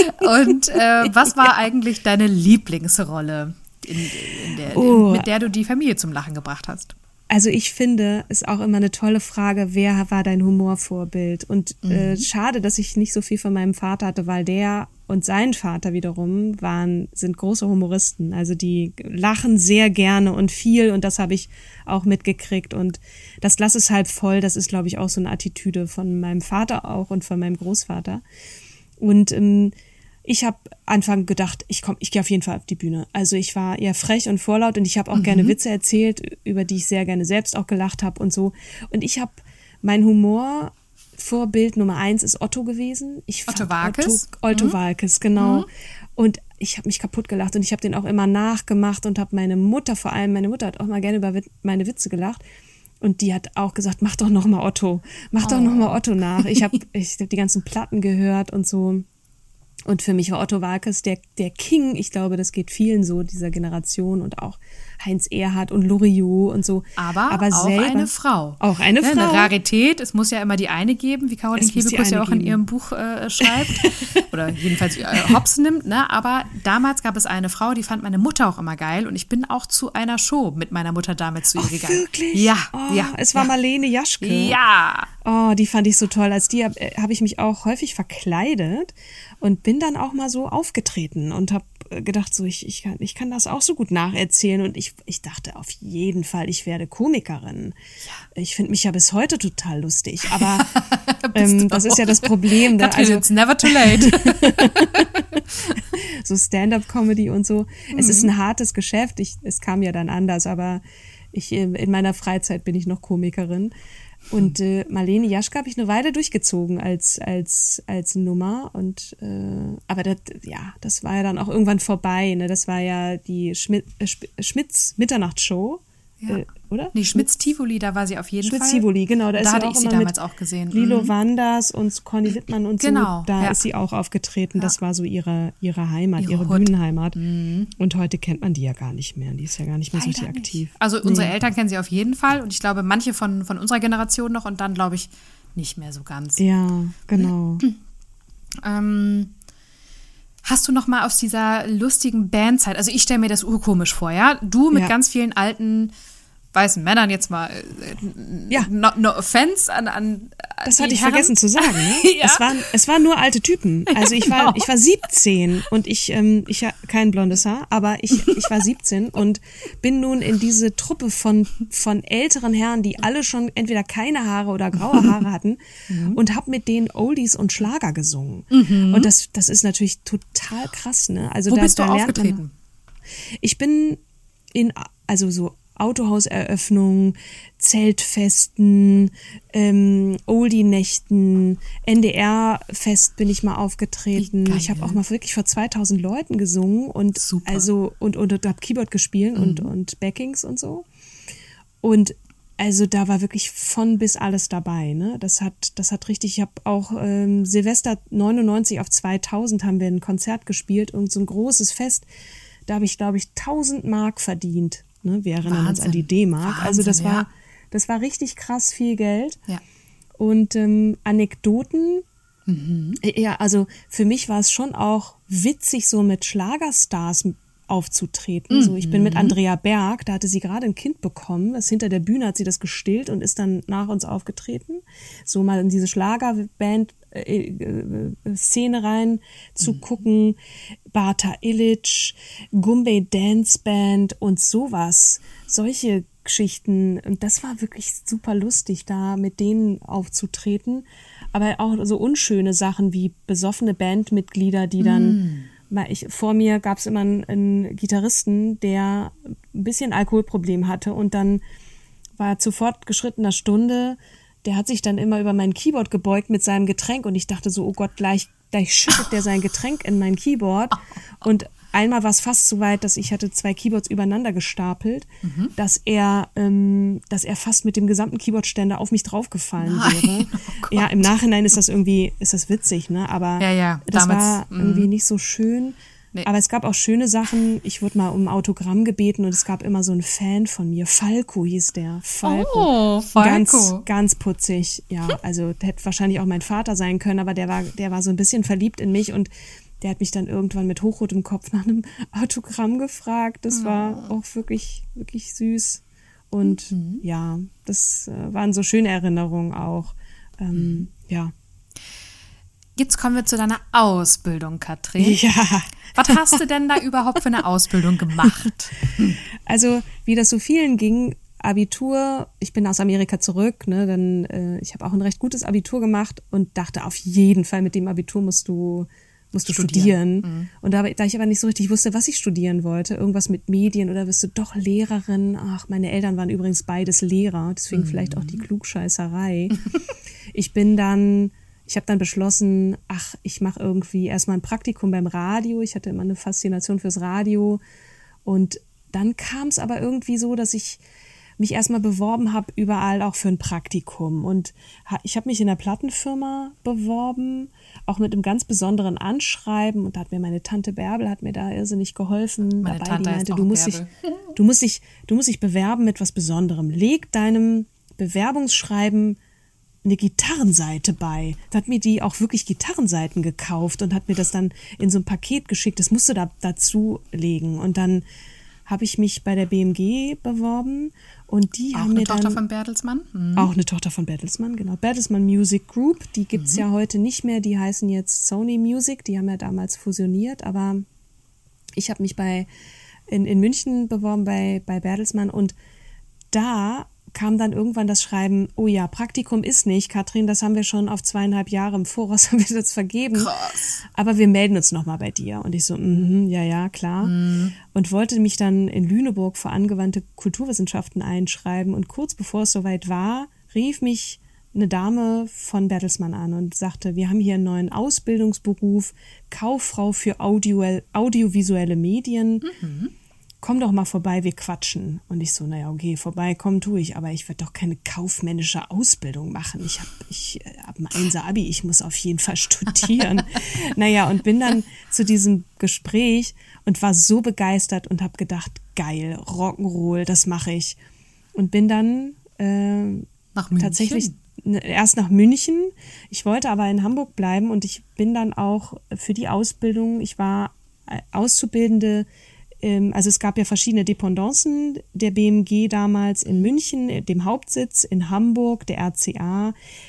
Und äh, was war ja. eigentlich deine Lieblingsrolle, in, in der, oh. in, mit der du die Familie zum Lachen gebracht hast? Also ich finde, ist auch immer eine tolle Frage, wer war dein Humorvorbild? Und mhm. äh, schade, dass ich nicht so viel von meinem Vater hatte, weil der und sein Vater wiederum waren, sind große Humoristen. Also die lachen sehr gerne und viel und das habe ich auch mitgekriegt. Und das Glas ist halb voll, das ist, glaube ich, auch so eine Attitüde von meinem Vater auch und von meinem Großvater. Und ähm, ich habe Anfang gedacht, ich komm, ich gehe auf jeden Fall auf die Bühne. Also ich war eher frech und vorlaut und ich habe auch mhm. gerne Witze erzählt, über die ich sehr gerne selbst auch gelacht habe und so. Und ich habe mein Humorvorbild Nummer eins ist Otto gewesen. Ich Otto Waalkes? Otto, Otto mhm. Waalkes, genau. Mhm. Und ich habe mich kaputt gelacht und ich habe den auch immer nachgemacht und habe meine Mutter vor allem, meine Mutter hat auch mal gerne über meine Witze gelacht. Und die hat auch gesagt, mach doch noch mal Otto, mach doch oh. noch mal Otto nach. Ich habe ich hab die ganzen Platten gehört und so. Und für mich war Otto Waalkes der, der King. Ich glaube, das geht vielen so, dieser Generation und auch Heinz Erhardt und Loriot und so. Aber, Aber auch selber, eine Frau. Auch eine ja, Frau. Eine Rarität. Es muss ja immer die eine geben, wie Caroline Kebekus ja auch geben. in ihrem Buch äh, schreibt. Oder jedenfalls äh, Hops nimmt. Ne? Aber damals gab es eine Frau, die fand meine Mutter auch immer geil. Und ich bin auch zu einer Show mit meiner Mutter damals zu ihr Ach, gegangen. Wirklich? Ja, oh, ja. Es war ja. Marlene Jaschke. Ja. Oh, die fand ich so toll. Als die habe hab ich mich auch häufig verkleidet und bin dann auch mal so aufgetreten und habe gedacht, so ich, ich, kann, ich kann das auch so gut nacherzählen. Und ich, ich dachte auf jeden Fall, ich werde Komikerin. Ja. Ich finde mich ja bis heute total lustig. Aber ähm, das ist ja das Problem. Da, also, it's never too late. So Stand-up-Comedy und so. Mhm. Es ist ein hartes Geschäft. Ich, es kam ja dann anders, aber ich, in meiner Freizeit bin ich noch Komikerin. Und äh, Marlene Jaschke habe ich eine Weile durchgezogen als als als Nummer und äh, aber das ja das war ja dann auch irgendwann vorbei, ne? Das war ja die Schmidt, äh, Schmitz Mitternachtsshow, ja. äh, oder? Nee, Schmitz Tivoli, da war sie auf jeden Schmitz Fall. Schmitz Tivoli, genau, da, da ist hatte sie auch ich sie immer damals mit auch gesehen. Lilo mhm. Wanders und Conny Wittmann und so. Genau, Da ja. ist sie auch aufgetreten. Ja. Das war so ihre ihre Heimat, ihre, ihre Bühnenheimat. Mhm. Und heute kennt man die ja gar nicht mehr. Die ist ja gar nicht mehr so richtig aktiv. Also unsere nee. Eltern kennen sie auf jeden Fall und ich glaube manche von von unserer Generation noch und dann glaube ich nicht mehr so ganz. Ja, genau. Ähm, hast du noch mal aus dieser lustigen Bandzeit, also ich stelle mir das urkomisch vor, ja? Du mit ja. ganz vielen alten weißen Männern jetzt mal, äh, ja. no, no offense an, an Das hatte ich Herren. vergessen zu sagen. Ne? ja. es, waren, es waren nur alte Typen. Also ich war, genau. ich war siebzehn und ich, ähm, ich hatte kein blondes Haar, aber ich, ich war siebzehn und bin nun in diese Truppe von, von älteren Herren, die alle schon entweder keine Haare oder graue Haare hatten mhm. und habe mit denen Oldies und Schlager gesungen. Mhm. Und das, das ist natürlich total krass. Ne? Also Wo da, bist da du lernt aufgetreten? Man, ich bin in, also so Autohauseröffnung, Zeltfesten, ähm, Oldie-Nächten, N D R-Fest bin ich mal aufgetreten. Ich habe auch mal wirklich vor zweitausend Leuten gesungen und Super. also und und, und habe Keyboard gespielt mhm. und und Backings und so. Und also da war wirklich von bis alles dabei, ne? Das hat das hat richtig. Ich habe auch ähm, Silvester neunundneunzig auf zweitausend haben wir ein Konzert gespielt und so ein großes Fest. Da habe ich glaube ich tausend Mark verdient. Ne, wir erinnern Wahnsinn. uns an die D-Mark. Wahnsinn, also das war, ja. das war richtig krass viel Geld. Ja. Und ähm, Anekdoten, mhm. ja, also für mich war es schon auch witzig, so mit Schlagerstars aufzutreten. Mhm. So, ich bin mit Andrea Berg, da hatte sie gerade ein Kind bekommen. Das hinter der Bühne hat sie das gestillt und ist dann nach uns aufgetreten. So mal in diese Schlagerband äh, äh, Szene rein zu mhm. gucken. Bata Illich, Gumbay Dance Band und sowas. Solche Geschichten. Und das war wirklich super lustig, da mit denen aufzutreten. Aber auch so unschöne Sachen wie besoffene Bandmitglieder, die dann mm. Ich, vor mir gab es immer einen, einen Gitarristen, der ein bisschen Alkoholproblem hatte und dann war zu fortgeschrittener Stunde, der hat sich dann immer über mein Keyboard gebeugt mit seinem Getränk und ich dachte so, oh Gott, gleich, gleich schüttet der sein Getränk in mein Keyboard und einmal war es fast so weit, dass ich hatte zwei Keyboards übereinander gestapelt, mhm. dass er, ähm, dass er fast mit dem gesamten Keyboardständer auf mich draufgefallen Nein, wäre. oh ja, im Nachhinein ist das irgendwie, ist das witzig, ne? Aber ja, ja, das damals, war irgendwie nicht so schön. Nee. Aber es gab auch schöne Sachen. Ich wurde mal um ein Autogramm gebeten und es gab immer so einen Fan von mir. Falco hieß der. Falco. Oh, Falco. Ganz, ganz putzig. Ja, also der hätte wahrscheinlich auch mein Vater sein können, aber der war, der war so ein bisschen verliebt in mich und der hat mich dann irgendwann mit hochrotem Kopf nach einem Autogramm gefragt. Das war auch wirklich, wirklich süß. Und mhm. ja, das äh, waren so schöne Erinnerungen auch. Ähm, mhm. Ja. Jetzt kommen wir zu deiner Ausbildung, Katrin. Ja. Was hast du denn da überhaupt für eine Ausbildung gemacht? Also, wie das so vielen ging, Abitur, ich bin aus Amerika zurück, ne, dann, äh, ich habe auch ein recht gutes Abitur gemacht und dachte, auf jeden Fall mit dem Abitur musst du musst du studieren. studieren. Mhm. Und da, da ich aber nicht so richtig wusste, was ich studieren wollte, irgendwas mit Medien oder wirst du doch Lehrerin. Ach, meine Eltern waren übrigens beides Lehrer, deswegen mhm. vielleicht auch die Klugscheißerei. Ich bin dann, ich habe dann beschlossen, ach, ich mache irgendwie erstmal ein Praktikum beim Radio. Ich hatte immer eine Faszination fürs Radio. Und dann kam es aber irgendwie so, dass ich mich erstmal beworben habe, überall auch für ein Praktikum. Und ich habe mich in der Plattenfirma beworben, auch mit einem ganz besonderen Anschreiben. Und da hat mir meine Tante Bärbel hat mir da irrsinnig geholfen. Meine dabei. Tante Die meinte, heißt du auch musst dich, Bärbel. du musst dich, du musst dich bewerben mit was Besonderem. Leg deinem Bewerbungsschreiben eine Gitarrenseite bei. Da hat mir die auch wirklich Gitarrenseiten gekauft und hat mir das dann in so ein Paket geschickt. Das musst du da dazu legen. Und dann habe ich mich bei der B M G beworben und die auch haben eine mir Tochter dann von Bertelsmann? Mhm. auch eine Tochter von Bertelsmann, genau. Bertelsmann Music Group, die gibt's mhm. ja heute nicht mehr, die heißen jetzt Sony Music, die haben ja damals fusioniert, aber ich habe mich bei in, in München beworben bei, bei Bertelsmann und da kam dann irgendwann das Schreiben, oh ja, Praktikum ist nicht, Katrin, das haben wir schon auf zweieinhalb Jahre im Voraus haben wir das vergeben. Krass. Aber wir melden uns nochmal bei dir. Und ich so, mm, ja, ja, klar. Mm. Und wollte mich dann in Lüneburg für angewandte Kulturwissenschaften einschreiben. Und kurz bevor es soweit war, rief mich eine Dame von Bertelsmann an und sagte, wir haben hier einen neuen Ausbildungsberuf, Kauffrau für Audio, audiovisuelle Medien. Mhm. Komm doch mal vorbei, wir quatschen. Und ich so, naja, okay, vorbei, komm, tue ich. Aber ich werde doch keine kaufmännische Ausbildung machen. Ich habe ich hab ein Einser Abi, ich muss auf jeden Fall studieren. Naja, und bin dann zu diesem Gespräch und war so begeistert und habe gedacht, geil, Rock'n'Roll, das mache ich. Und bin dann äh, nach München? tatsächlich erst nach München. Ich wollte aber in Hamburg bleiben und ich bin dann auch für die Ausbildung, ich war Auszubildende. Also es gab ja verschiedene Dependancen der B M G damals in München, dem Hauptsitz, in Hamburg, der R C A,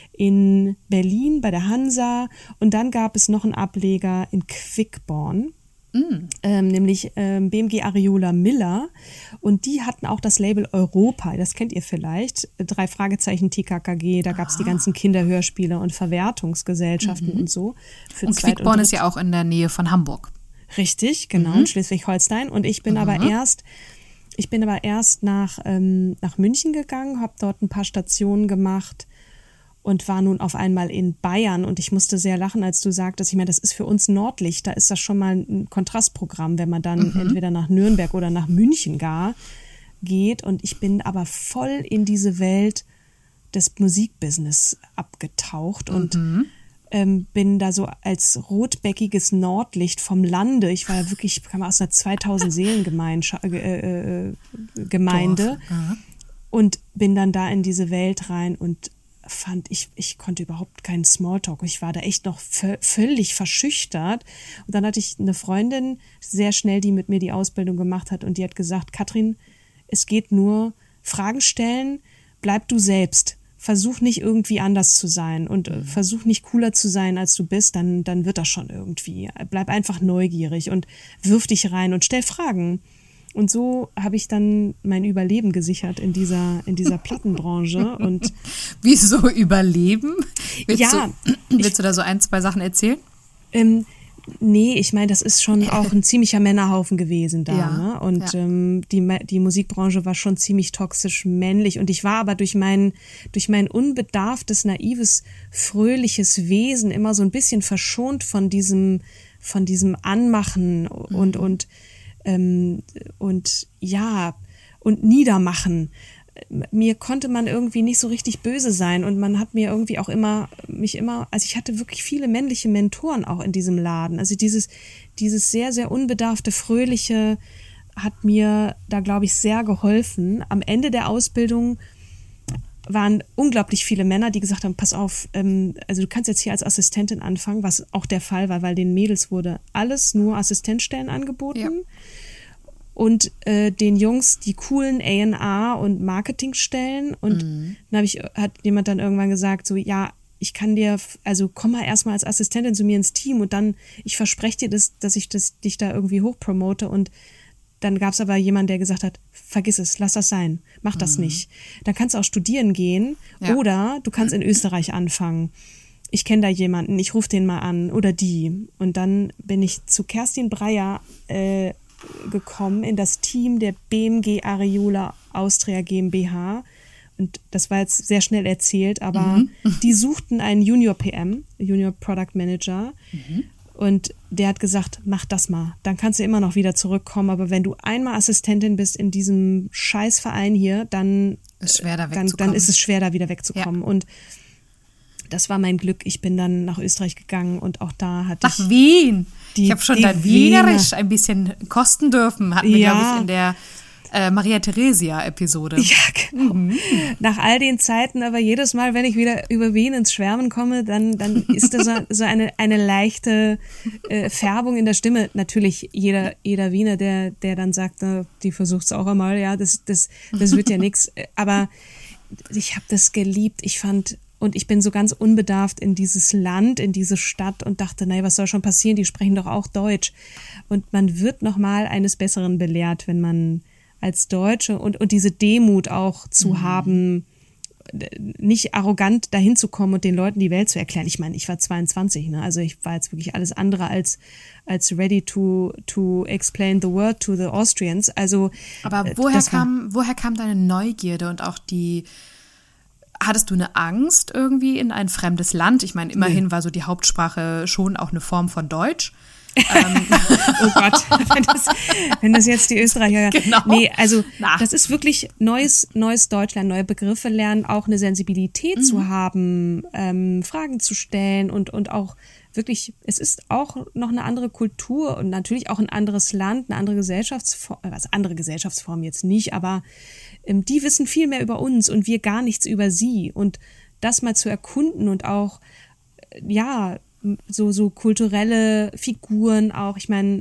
in Berlin bei der Hansa und dann gab es noch einen Ableger in Quickborn, mm. ähm, nämlich ähm, B M G Ariola Miller und die hatten auch das Label Europa, das kennt ihr vielleicht, drei Fragezeichen T K K G, da gab es die ganzen Kinderhörspiele und Verwertungsgesellschaften mhm. und so. Für und Quickborn ist ja auch in der Nähe von Hamburg. Richtig, genau, mhm. in Schleswig-Holstein. Und ich bin mhm. aber erst, ich bin aber erst nach, ähm, nach München gegangen, habe dort ein paar Stationen gemacht und war nun auf einmal in Bayern. Und ich musste sehr lachen, als du sagtest, ich meine, das ist für uns nördlich, da ist das schon mal ein Kontrastprogramm, wenn man dann mhm. entweder nach Nürnberg oder nach München gar geht. Und ich bin aber voll in diese Welt des Musikbusiness abgetaucht und mhm. Ähm, bin da so als rotbäckiges Nordlicht vom Lande, ich war ja wirklich, ich kam aus einer zweitausend Seelen äh, äh, Gemeinde und bin dann da in diese Welt rein und fand, ich, ich konnte überhaupt keinen Smalltalk, ich war da echt noch v- völlig verschüchtert und dann hatte ich eine Freundin, sehr schnell, die mit mir die Ausbildung gemacht hat und die hat gesagt, Katrin, es geht nur Fragen stellen, bleib du selbst. Versuch nicht irgendwie anders zu sein und mhm. versuch nicht cooler zu sein, als du bist, dann, dann wird das schon irgendwie. Bleib einfach neugierig und wirf dich rein und stell Fragen. Und so habe ich dann mein Überleben gesichert in dieser, in dieser Plattenbranche. Und wieso Überleben? Willst, ja, du, willst ich, du da so ein, zwei Sachen erzählen? Ähm, Nee, ich meine, das ist schon auch ein ziemlicher Männerhaufen gewesen da. Ja, ne? Und ja. ähm, die, die Musikbranche war schon ziemlich toxisch männlich. Und ich war aber durch mein, durch mein unbedarftes, naives, fröhliches Wesen immer so ein bisschen verschont von diesem, von diesem Anmachen und, mhm. und, ähm, und ja, und Niedermachen. Mir konnte man irgendwie nicht so richtig böse sein und man hat mir irgendwie auch immer, mich immer, also ich hatte wirklich viele männliche Mentoren auch in diesem Laden. Also dieses, dieses sehr, sehr unbedarfte, fröhliche hat mir da, glaube ich, sehr geholfen. Am Ende der Ausbildung waren unglaublich viele Männer, die gesagt haben, pass auf, ähm, also du kannst jetzt hier als Assistentin anfangen, was auch der Fall war, weil den Mädels wurde alles nur Assistenzstellen angeboten. Ja. Und äh, den Jungs die coolen A und R und Marketingstellen. Und mhm. dann hab ich, hat jemand dann irgendwann gesagt, so ja, ich kann dir, also komm mal erstmal als Assistentin zu mir ins Team und dann, ich verspreche dir, das, dass ich das, dich da irgendwie hochpromote. Und dann gab es aber jemanden, der gesagt hat, vergiss es, lass das sein, mach das mhm. nicht. Dann kannst du auch studieren gehen ja. oder du kannst in Österreich anfangen. Ich kenne da jemanden, ich rufe den mal an oder die. Und dann bin ich zu Kerstin Breyer äh, gekommen in das Team der B M G Ariola Austria GmbH und das war jetzt sehr schnell erzählt, aber mhm. die suchten einen Junior P M, Junior Product Manager mhm. Und der hat gesagt, mach das mal, dann kannst du immer noch wieder zurückkommen. Aber wenn du einmal Assistentin bist in diesem Scheißverein hier, dann ist, schwer, da dann, dann ist es schwer, da wieder wegzukommen. Ja. Und das war mein Glück. Ich bin dann nach Österreich gegangen und auch da hatte nach ich... Nach Wien? Die, ich habe schon dein Wienerisch ein bisschen kosten dürfen, hatten wir, ja. glaube ich, in der äh, Maria Theresia-Episode. Ja, genau. Mhm. Nach all den Zeiten, aber jedes Mal, wenn ich wieder über Wien ins Schwärmen komme, dann, dann ist da so, so eine, eine leichte äh, Färbung in der Stimme. Natürlich jeder, jeder Wiener, der, der dann sagt, na, die versucht's auch einmal, ja, das, das, das wird ja nix. Aber ich habe das geliebt. Ich fand... Und ich bin so ganz unbedarft in dieses Land, in diese Stadt und dachte, naja, was soll schon passieren? Die sprechen doch auch Deutsch. Und man wird nochmal eines Besseren belehrt, wenn man als Deutsche und, und diese Demut auch zu mhm. haben, nicht arrogant dahin zu kommen und den Leuten die Welt zu erklären. Ich meine, ich war zweiundzwanzig, ne? Also ich war jetzt wirklich alles andere als, als ready to, to explain the world to the Austrians. Also, aber woher kam, woher kam deine Neugierde und auch die... Hattest du eine Angst irgendwie in ein fremdes Land? Ich meine, immerhin war so die Hauptsprache schon auch eine Form von Deutsch. ähm. Oh Gott, wenn das, wenn das jetzt die Österreicher... Genau. Nee, also Na. das ist wirklich neues, neues Deutschland, neue Begriffe lernen, auch eine Sensibilität mhm. zu haben, ähm, Fragen zu stellen und, und auch wirklich, es ist auch noch eine andere Kultur und natürlich auch ein anderes Land, eine andere Gesellschaftsform, also andere Gesellschaftsform jetzt nicht, aber die wissen viel mehr über uns und wir gar nichts über sie. Und das mal zu erkunden und auch, ja, so, so kulturelle Figuren auch. Ich meine,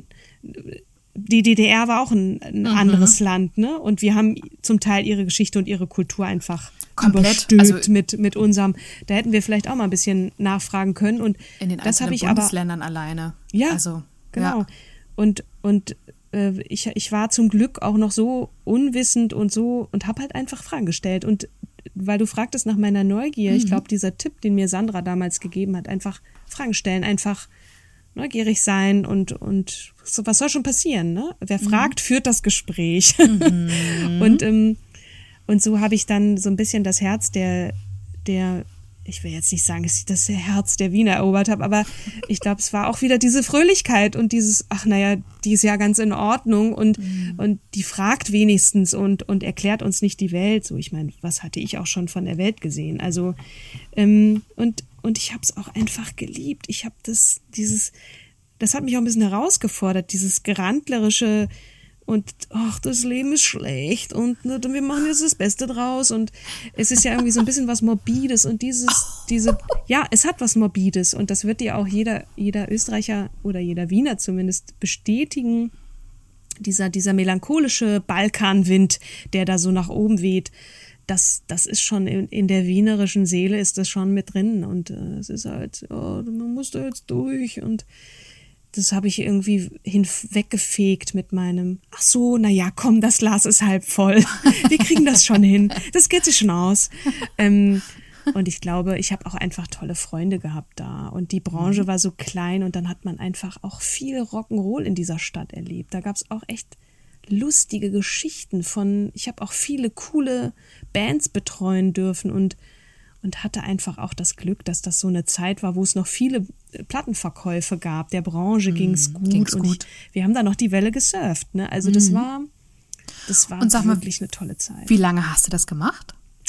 die D D R war auch ein, ein mhm. anderes Land, ne? Und wir haben zum Teil ihre Geschichte und ihre Kultur einfach komplett überstülpt also mit, mit unserem. Da hätten wir vielleicht auch mal ein bisschen nachfragen können. Und in den das habe ich Bundesländern aber, alleine. Ja, also, genau. Ja. Und, und Ich, ich war zum Glück auch noch so unwissend und so und habe halt einfach Fragen gestellt. Und weil du fragtest nach meiner Neugier, mhm. ich glaube, dieser Tipp, den mir Sandra damals gegeben hat, einfach Fragen stellen, einfach neugierig sein und, und so, was soll schon passieren, ne? Wer mhm. fragt, führt das Gespräch. Mhm. und, ähm, und so habe ich dann so ein bisschen das Herz der, der ich will jetzt nicht sagen, dass ich das Herz der Wiener erobert habe, aber ich glaube, es war auch wieder diese Fröhlichkeit und dieses, ach naja, die ist ja ganz in Ordnung und, mhm. und die fragt wenigstens und, und erklärt uns nicht die Welt. So, ich meine, was hatte ich auch schon von der Welt gesehen? Also, ähm, und, und ich habe es auch einfach geliebt. Ich habe das, dieses, das hat mich auch ein bisschen herausgefordert, dieses gerandlerische und ach, das Leben ist schlecht und wir machen jetzt das Beste draus und es ist ja irgendwie so ein bisschen was Morbides und dieses, diese, ja, es hat was Morbides und das wird dir auch jeder, jeder Österreicher oder jeder Wiener zumindest bestätigen, dieser, dieser melancholische Balkanwind, der da so nach oben weht, das, das ist schon in, in der wienerischen Seele ist das schon mit drin und äh, es ist halt, oh, man muss da jetzt durch und das habe ich irgendwie hinweggefegt mit meinem, ach so, na ja, komm, das Glas ist halb voll. Wir kriegen das schon hin. Das geht sich schon aus. Ähm, und ich glaube, ich habe auch einfach tolle Freunde gehabt da. Und die Branche war so klein und dann hat man einfach auch viel Rock'n'Roll in dieser Stadt erlebt. Da gab es auch echt lustige Geschichten von, ich habe auch viele coole Bands betreuen dürfen und Und hatte einfach auch das Glück, dass das so eine Zeit war, wo es noch viele Plattenverkäufe gab. Der Branche mm, ging's gut. Ging's und gut. Ich, wir haben da noch die Welle gesurft. Ne? Also das mm. war, das war und sag wirklich mal, eine tolle Zeit. Wie lange hast du das gemacht?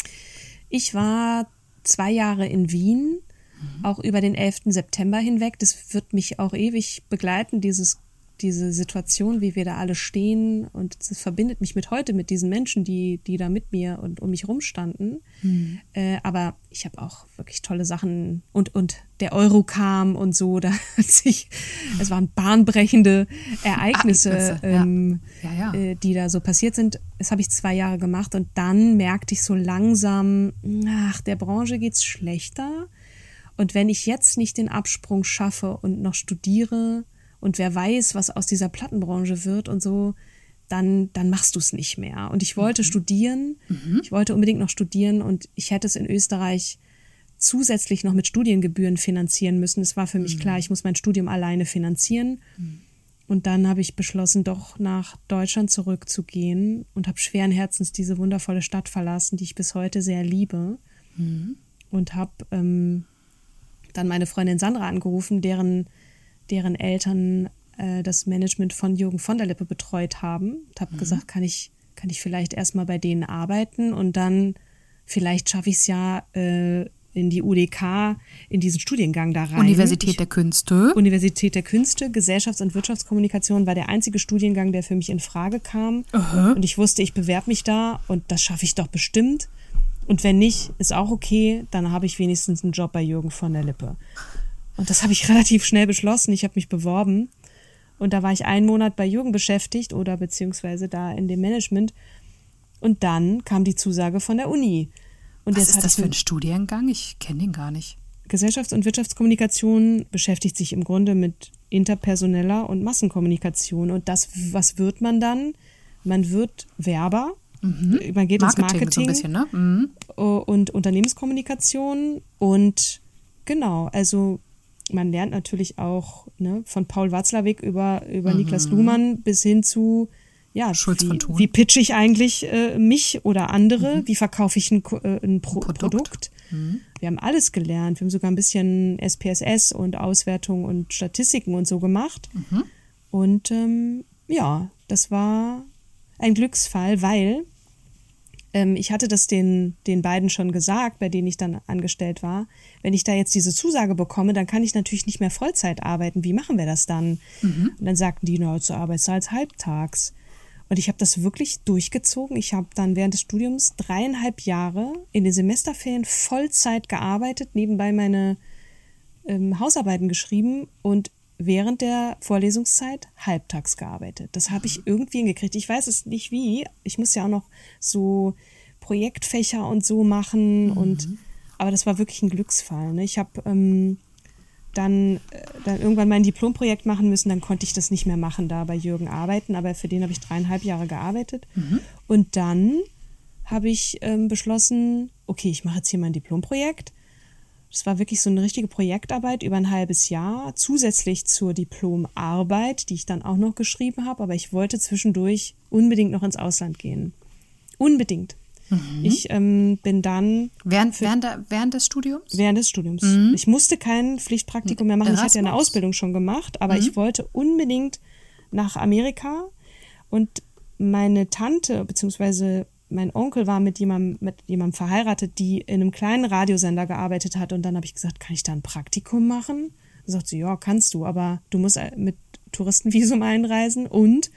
Ich war zwei Jahre in Wien, mhm. auch über den elften September hinweg. Das wird mich auch ewig begleiten, dieses diese Situation, wie wir da alle stehen und das verbindet mich mit heute, mit diesen Menschen, die die da mit mir und um mich rumstanden. Mhm. Äh, aber ich habe auch wirklich tolle Sachen und und der Euro kam und so, da hat sich, es waren bahnbrechende Ereignisse, Ereignisse ähm, ja. Ja, ja. Äh, die da so passiert sind. Das habe ich zwei Jahre gemacht und dann merkte ich so langsam, ach, der Branche geht's schlechter und wenn ich jetzt nicht den Absprung schaffe und noch studiere, und wer weiß, was aus dieser Plattenbranche wird und so, dann, dann machst du es nicht mehr. Und ich wollte mhm. studieren, mhm. ich wollte unbedingt noch studieren und ich hätte es in Österreich zusätzlich noch mit Studiengebühren finanzieren müssen. Es war für mich mhm. klar, ich muss mein Studium alleine finanzieren. Mhm. Und dann habe ich beschlossen, doch nach Deutschland zurückzugehen und habe schweren Herzens diese wundervolle Stadt verlassen, die ich bis heute sehr liebe. Mhm. Und habe ähm, dann meine Freundin Sandra angerufen, deren deren Eltern äh, das Management von Jürgen von der Lippe betreut haben. Und habe mhm. gesagt, kann ich, kann ich vielleicht erstmal bei denen arbeiten und dann vielleicht schaffe ich es ja äh, in die U D K, in diesen Studiengang da rein. Universität ich, der Künste. Universität der Künste, Gesellschafts- und Wirtschaftskommunikation war der einzige Studiengang, der für mich in Frage kam. Uh-huh. Und ich wusste, ich bewerbe mich da und das schaffe ich doch bestimmt. Und wenn nicht, ist auch okay, dann habe ich wenigstens einen Job bei Jürgen von der Lippe. Und das habe ich relativ schnell beschlossen. Ich habe mich beworben und da war ich einen Monat bei Jürgen beschäftigt oder beziehungsweise da in dem Management. Und dann kam die Zusage von der Uni. Und Was ist das für ein Studiengang? Ich kenne den gar nicht. Gesellschafts- und Wirtschaftskommunikation beschäftigt sich im Grunde mit interpersoneller und Massenkommunikation. Und das, was wird man dann? Man wird Werber, mhm. man geht ins Marketing so ein bisschen, ne? Mhm. und Unternehmenskommunikation. Und genau, also man lernt natürlich auch ne, von Paul Watzlawick über, über mhm. Niklas Luhmann bis hin zu Ja, Schulz wie, von Thun. wie pitche ich eigentlich äh, mich oder andere? Mhm. Wie verkaufe ich ein, äh, ein Pro- Produkt? Produkt? Mhm. Wir haben alles gelernt. Wir haben sogar ein bisschen S P S S und Auswertung und Statistiken und so gemacht. Mhm. Und ähm, ja, das war ein Glücksfall, weil ähm, ich hatte das den, den beiden schon gesagt, bei denen ich dann angestellt war. Wenn ich da jetzt diese Zusage bekomme, dann kann ich natürlich nicht mehr Vollzeit arbeiten. Wie machen wir das dann? Mhm. Und dann sagten die, na, zur Arbeitszeit halbtags. Und ich habe das wirklich durchgezogen. Ich habe dann während des Studiums dreieinhalb Jahre in den Semesterferien Vollzeit gearbeitet, nebenbei meine ähm, Hausarbeiten geschrieben und während der Vorlesungszeit halbtags gearbeitet. Das habe ich irgendwie hingekriegt. Ich weiß es nicht wie. Ich muss ja auch noch so Projektfächer und so machen. Mhm. Und aber das war wirklich ein Glücksfall. Ne? Ich habe ähm, Dann, dann irgendwann mein Diplomprojekt machen müssen, dann konnte ich das nicht mehr machen, da bei Jürgen arbeiten, aber für den habe ich dreieinhalb Jahre gearbeitet. Mhm. Und dann habe ich ähm, beschlossen, okay, ich mache jetzt hier mein Diplomprojekt. Das war wirklich so eine richtige Projektarbeit über ein halbes Jahr, zusätzlich zur Diplomarbeit, die ich dann auch noch geschrieben habe, aber ich wollte zwischendurch unbedingt noch ins Ausland gehen. Unbedingt. Mhm. Ich ähm, bin dann... Während, während, der, während des Studiums? Während des Studiums. Mhm. Ich musste kein Pflichtpraktikum mehr machen. Erasmus? Ich hatte ja eine Ausbildung schon gemacht, aber mhm. ich wollte unbedingt nach Amerika. Und meine Tante, beziehungsweise mein Onkel war mit jemandem, mit jemandem verheiratet, die in einem kleinen Radiosender gearbeitet hat. Und dann habe ich gesagt, kann ich da ein Praktikum machen? Da sagt sie, ja, kannst du, aber du musst mit Touristenvisum einreisen und...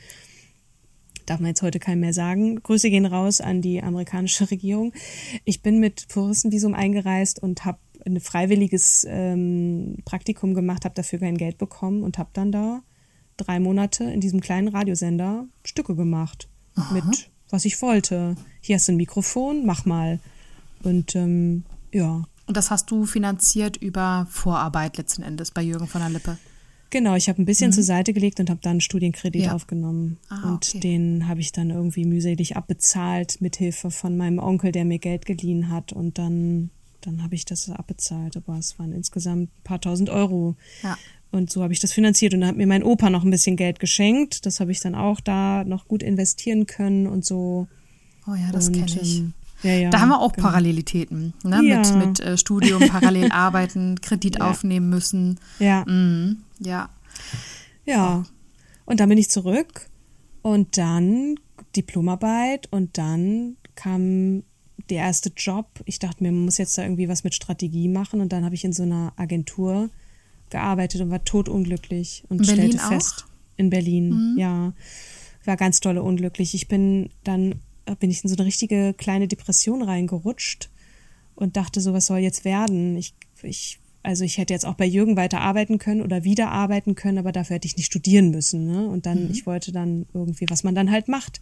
darf man jetzt heute keinem mehr sagen. Grüße gehen raus an die amerikanische Regierung. Ich bin mit Touristenvisum eingereist und habe ein freiwilliges ähm, Praktikum gemacht, habe dafür kein Geld bekommen und habe dann da drei Monate in diesem kleinen Radiosender Stücke gemacht. Aha. Mit was ich wollte. Hier hast du ein Mikrofon, mach mal. Und ähm, ja. Und das hast du finanziert über Vorarbeit letzten Endes bei Jürgen von der Lippe? Genau, ich habe ein bisschen mhm. zur Seite gelegt und habe dann einen Studienkredit ja. aufgenommen. Ah, und okay. den habe ich dann irgendwie mühselig abbezahlt mit Hilfe von meinem Onkel, der mir Geld geliehen hat. Und dann, dann habe ich das abbezahlt. Aber es waren insgesamt ein paar tausend Euro. Ja. Und so habe ich das finanziert. Und dann hat mir mein Opa noch ein bisschen Geld geschenkt. Das habe ich dann auch da noch gut investieren können und so. Oh ja, das kenne ich. Ähm, Ja, ja, da haben wir auch genau. Parallelitäten, ne? Ja. mit, mit äh, Studium, parallel arbeiten, Kredit ja. aufnehmen müssen. Ja. Mhm. Ja. Ja. Und dann bin ich zurück und dann Diplomarbeit und dann kam der erste Job. Ich dachte mir, man muss jetzt da irgendwie was mit Strategie machen und dann habe ich in so einer Agentur gearbeitet und war totunglücklich und in Berlin stellte fest, auch? in Berlin, Mhm. ja, war ganz dolle unglücklich. Ich bin dann bin ich in so eine richtige kleine Depression reingerutscht und dachte so, was soll jetzt werden? Ich, ich, also ich hätte jetzt auch bei Jürgen weiter arbeiten können oder wieder arbeiten können, aber dafür hätte ich nicht studieren müssen, ne? Und dann, mhm. ich wollte dann irgendwie, was man dann halt macht.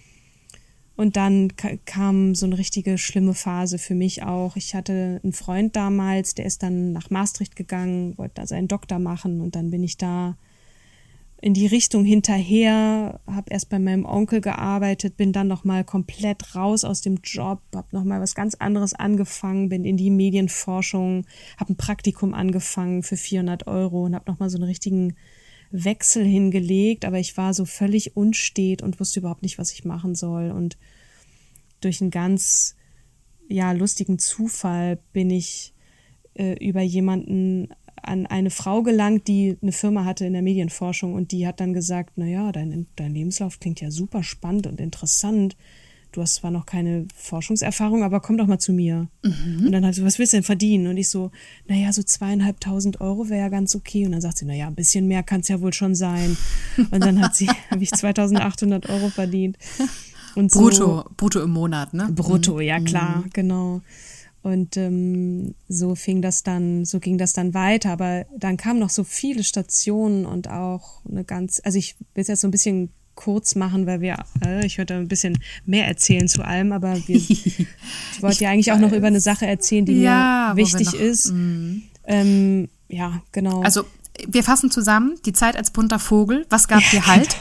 Und dann k- kam so eine richtige schlimme Phase für mich auch. Ich hatte einen Freund damals, der ist dann nach Maastricht gegangen, wollte da seinen Doktor machen und dann bin ich da in die Richtung hinterher, habe erst bei meinem Onkel gearbeitet, bin dann nochmal komplett raus aus dem Job, habe nochmal was ganz anderes angefangen, bin in die Medienforschung, habe ein Praktikum angefangen für vierhundert Euro und habe nochmal so einen richtigen Wechsel hingelegt, aber ich war so völlig unstet und wusste überhaupt nicht, was ich machen soll. Und durch einen ganz ja lustigen Zufall bin ich äh, über jemanden an eine Frau gelangt, die eine Firma hatte in der Medienforschung und die hat dann gesagt, naja, dein, dein Lebenslauf klingt ja super spannend und interessant. Du hast zwar noch keine Forschungserfahrung, aber komm doch mal zu mir. Mhm. Und dann hat sie, was willst du denn verdienen? Und ich so, naja, so zweieinhalbtausend Euro wäre ja ganz okay. Und dann sagt sie, naja, ein bisschen mehr kann es ja wohl schon sein. Und dann hat sie, habe ich zweitausendachthundert Euro verdient. Und so, brutto, brutto im Monat, ne? Brutto, ja klar, mhm. genau. Und ähm, so fing das dann, so ging das dann weiter. Aber dann kamen noch so viele Stationen und auch eine ganz, also ich will es jetzt so ein bisschen kurz machen, weil wir, äh, ich würde ein bisschen mehr erzählen zu allem, aber wir, ich wollte ja eigentlich auch noch über eine Sache erzählen, die ja, mir wichtig noch, ist. Mm. Ähm, ja, genau. Also wir fassen zusammen, die Zeit als bunter Vogel, was gab dir Halt?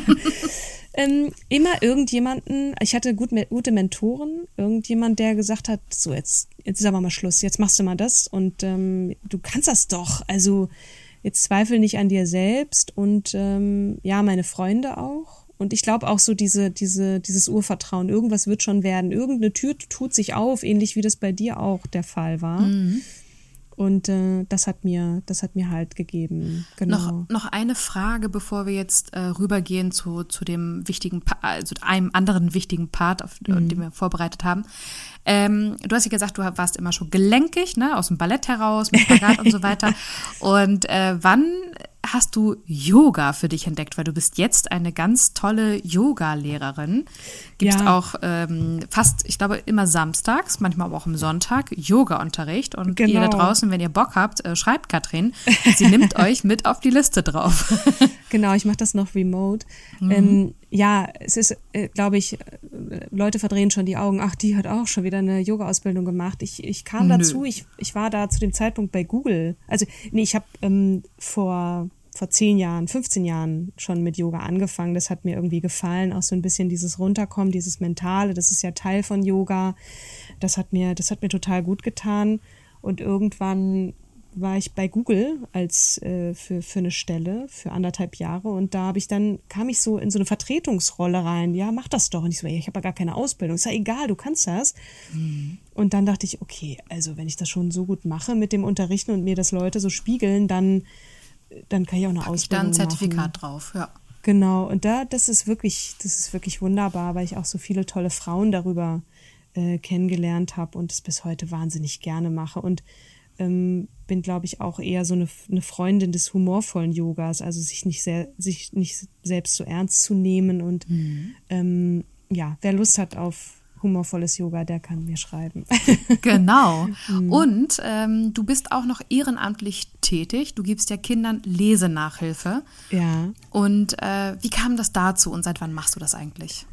ähm, immer irgendjemanden, ich hatte gut, gute Mentoren, irgendjemand, der gesagt hat, so jetzt, jetzt ist aber mal Schluss, jetzt machst du mal das und ähm, du kannst das doch, also jetzt zweifel nicht an dir selbst und ähm, ja, meine Freunde auch. Und ich glaube auch so diese, diese, dieses Urvertrauen, irgendwas wird schon werden, irgendeine Tür tut sich auf, ähnlich wie das bei dir auch der Fall war. Mhm. Und äh, das hat mir, das hat mir Halt gegeben. Genau. Noch, noch eine Frage, bevor wir jetzt äh, rübergehen zu, zu dem wichtigen, pa- also einem anderen wichtigen Part, auf, mhm. den wir vorbereitet haben. Ähm, du hast ja gesagt, du warst immer schon gelenkig, ne, aus dem Ballett heraus, mit Spagat und so weiter. Und äh, wann hast du Yoga für dich entdeckt? Weil du bist jetzt eine ganz tolle Yoga-Lehrerin. Gibst ja. auch ähm, fast, ich glaube, immer samstags, manchmal aber auch am Sonntag Yoga-Unterricht. Und genau. ihr da draußen, wenn ihr Bock habt, äh, schreibt Katrin. Sie nimmt euch mit auf die Liste drauf. Genau, ich mache das noch remote. Mhm. Ähm, ja, es ist, äh, glaube ich, Leute verdrehen schon die Augen. Ach, die hat auch schon wieder eine Yoga-Ausbildung gemacht. Ich, ich kam Nö. dazu, ich, ich war da zu dem Zeitpunkt bei Google. Also, nee, ich habe ähm, vor, vor zehn Jahren, fünfzehn Jahren schon mit Yoga angefangen. Das hat mir irgendwie gefallen. Auch so ein bisschen dieses Runterkommen, dieses Mentale. Das ist ja Teil von Yoga. Das hat mir, das hat mir total gut getan. Und irgendwann war ich bei Google als äh, für für eine Stelle für anderthalb Jahre und da habe ich dann kam ich so in so eine Vertretungsrolle rein. Ja, mach das doch. Und ich so, ich habe ja gar keine Ausbildung. Ist ja egal, du kannst das. Mhm. Und dann dachte ich, okay, also wenn ich das schon so gut mache mit dem Unterrichten und mir das Leute so spiegeln, dann dann kann ich auch eine Pack Ausbildung machen. Da ein Zertifikat drauf, ja. Genau. Und da das ist wirklich das ist wirklich wunderbar, weil ich auch so viele tolle Frauen darüber äh, kennengelernt habe und es bis heute wahnsinnig gerne mache und ähm, bin, glaube ich, auch eher so eine, eine Freundin des humorvollen Yogas, also sich nicht sehr, sich nicht selbst so ernst zu nehmen und mhm. ähm, ja, wer Lust hat auf humorvolles Yoga, der kann mir schreiben. Genau. mhm. Und ähm, du bist auch noch ehrenamtlich tätig. Du gibst ja Kindern Lesenachhilfe. Ja. Und äh, wie kam das dazu und seit wann machst du das eigentlich?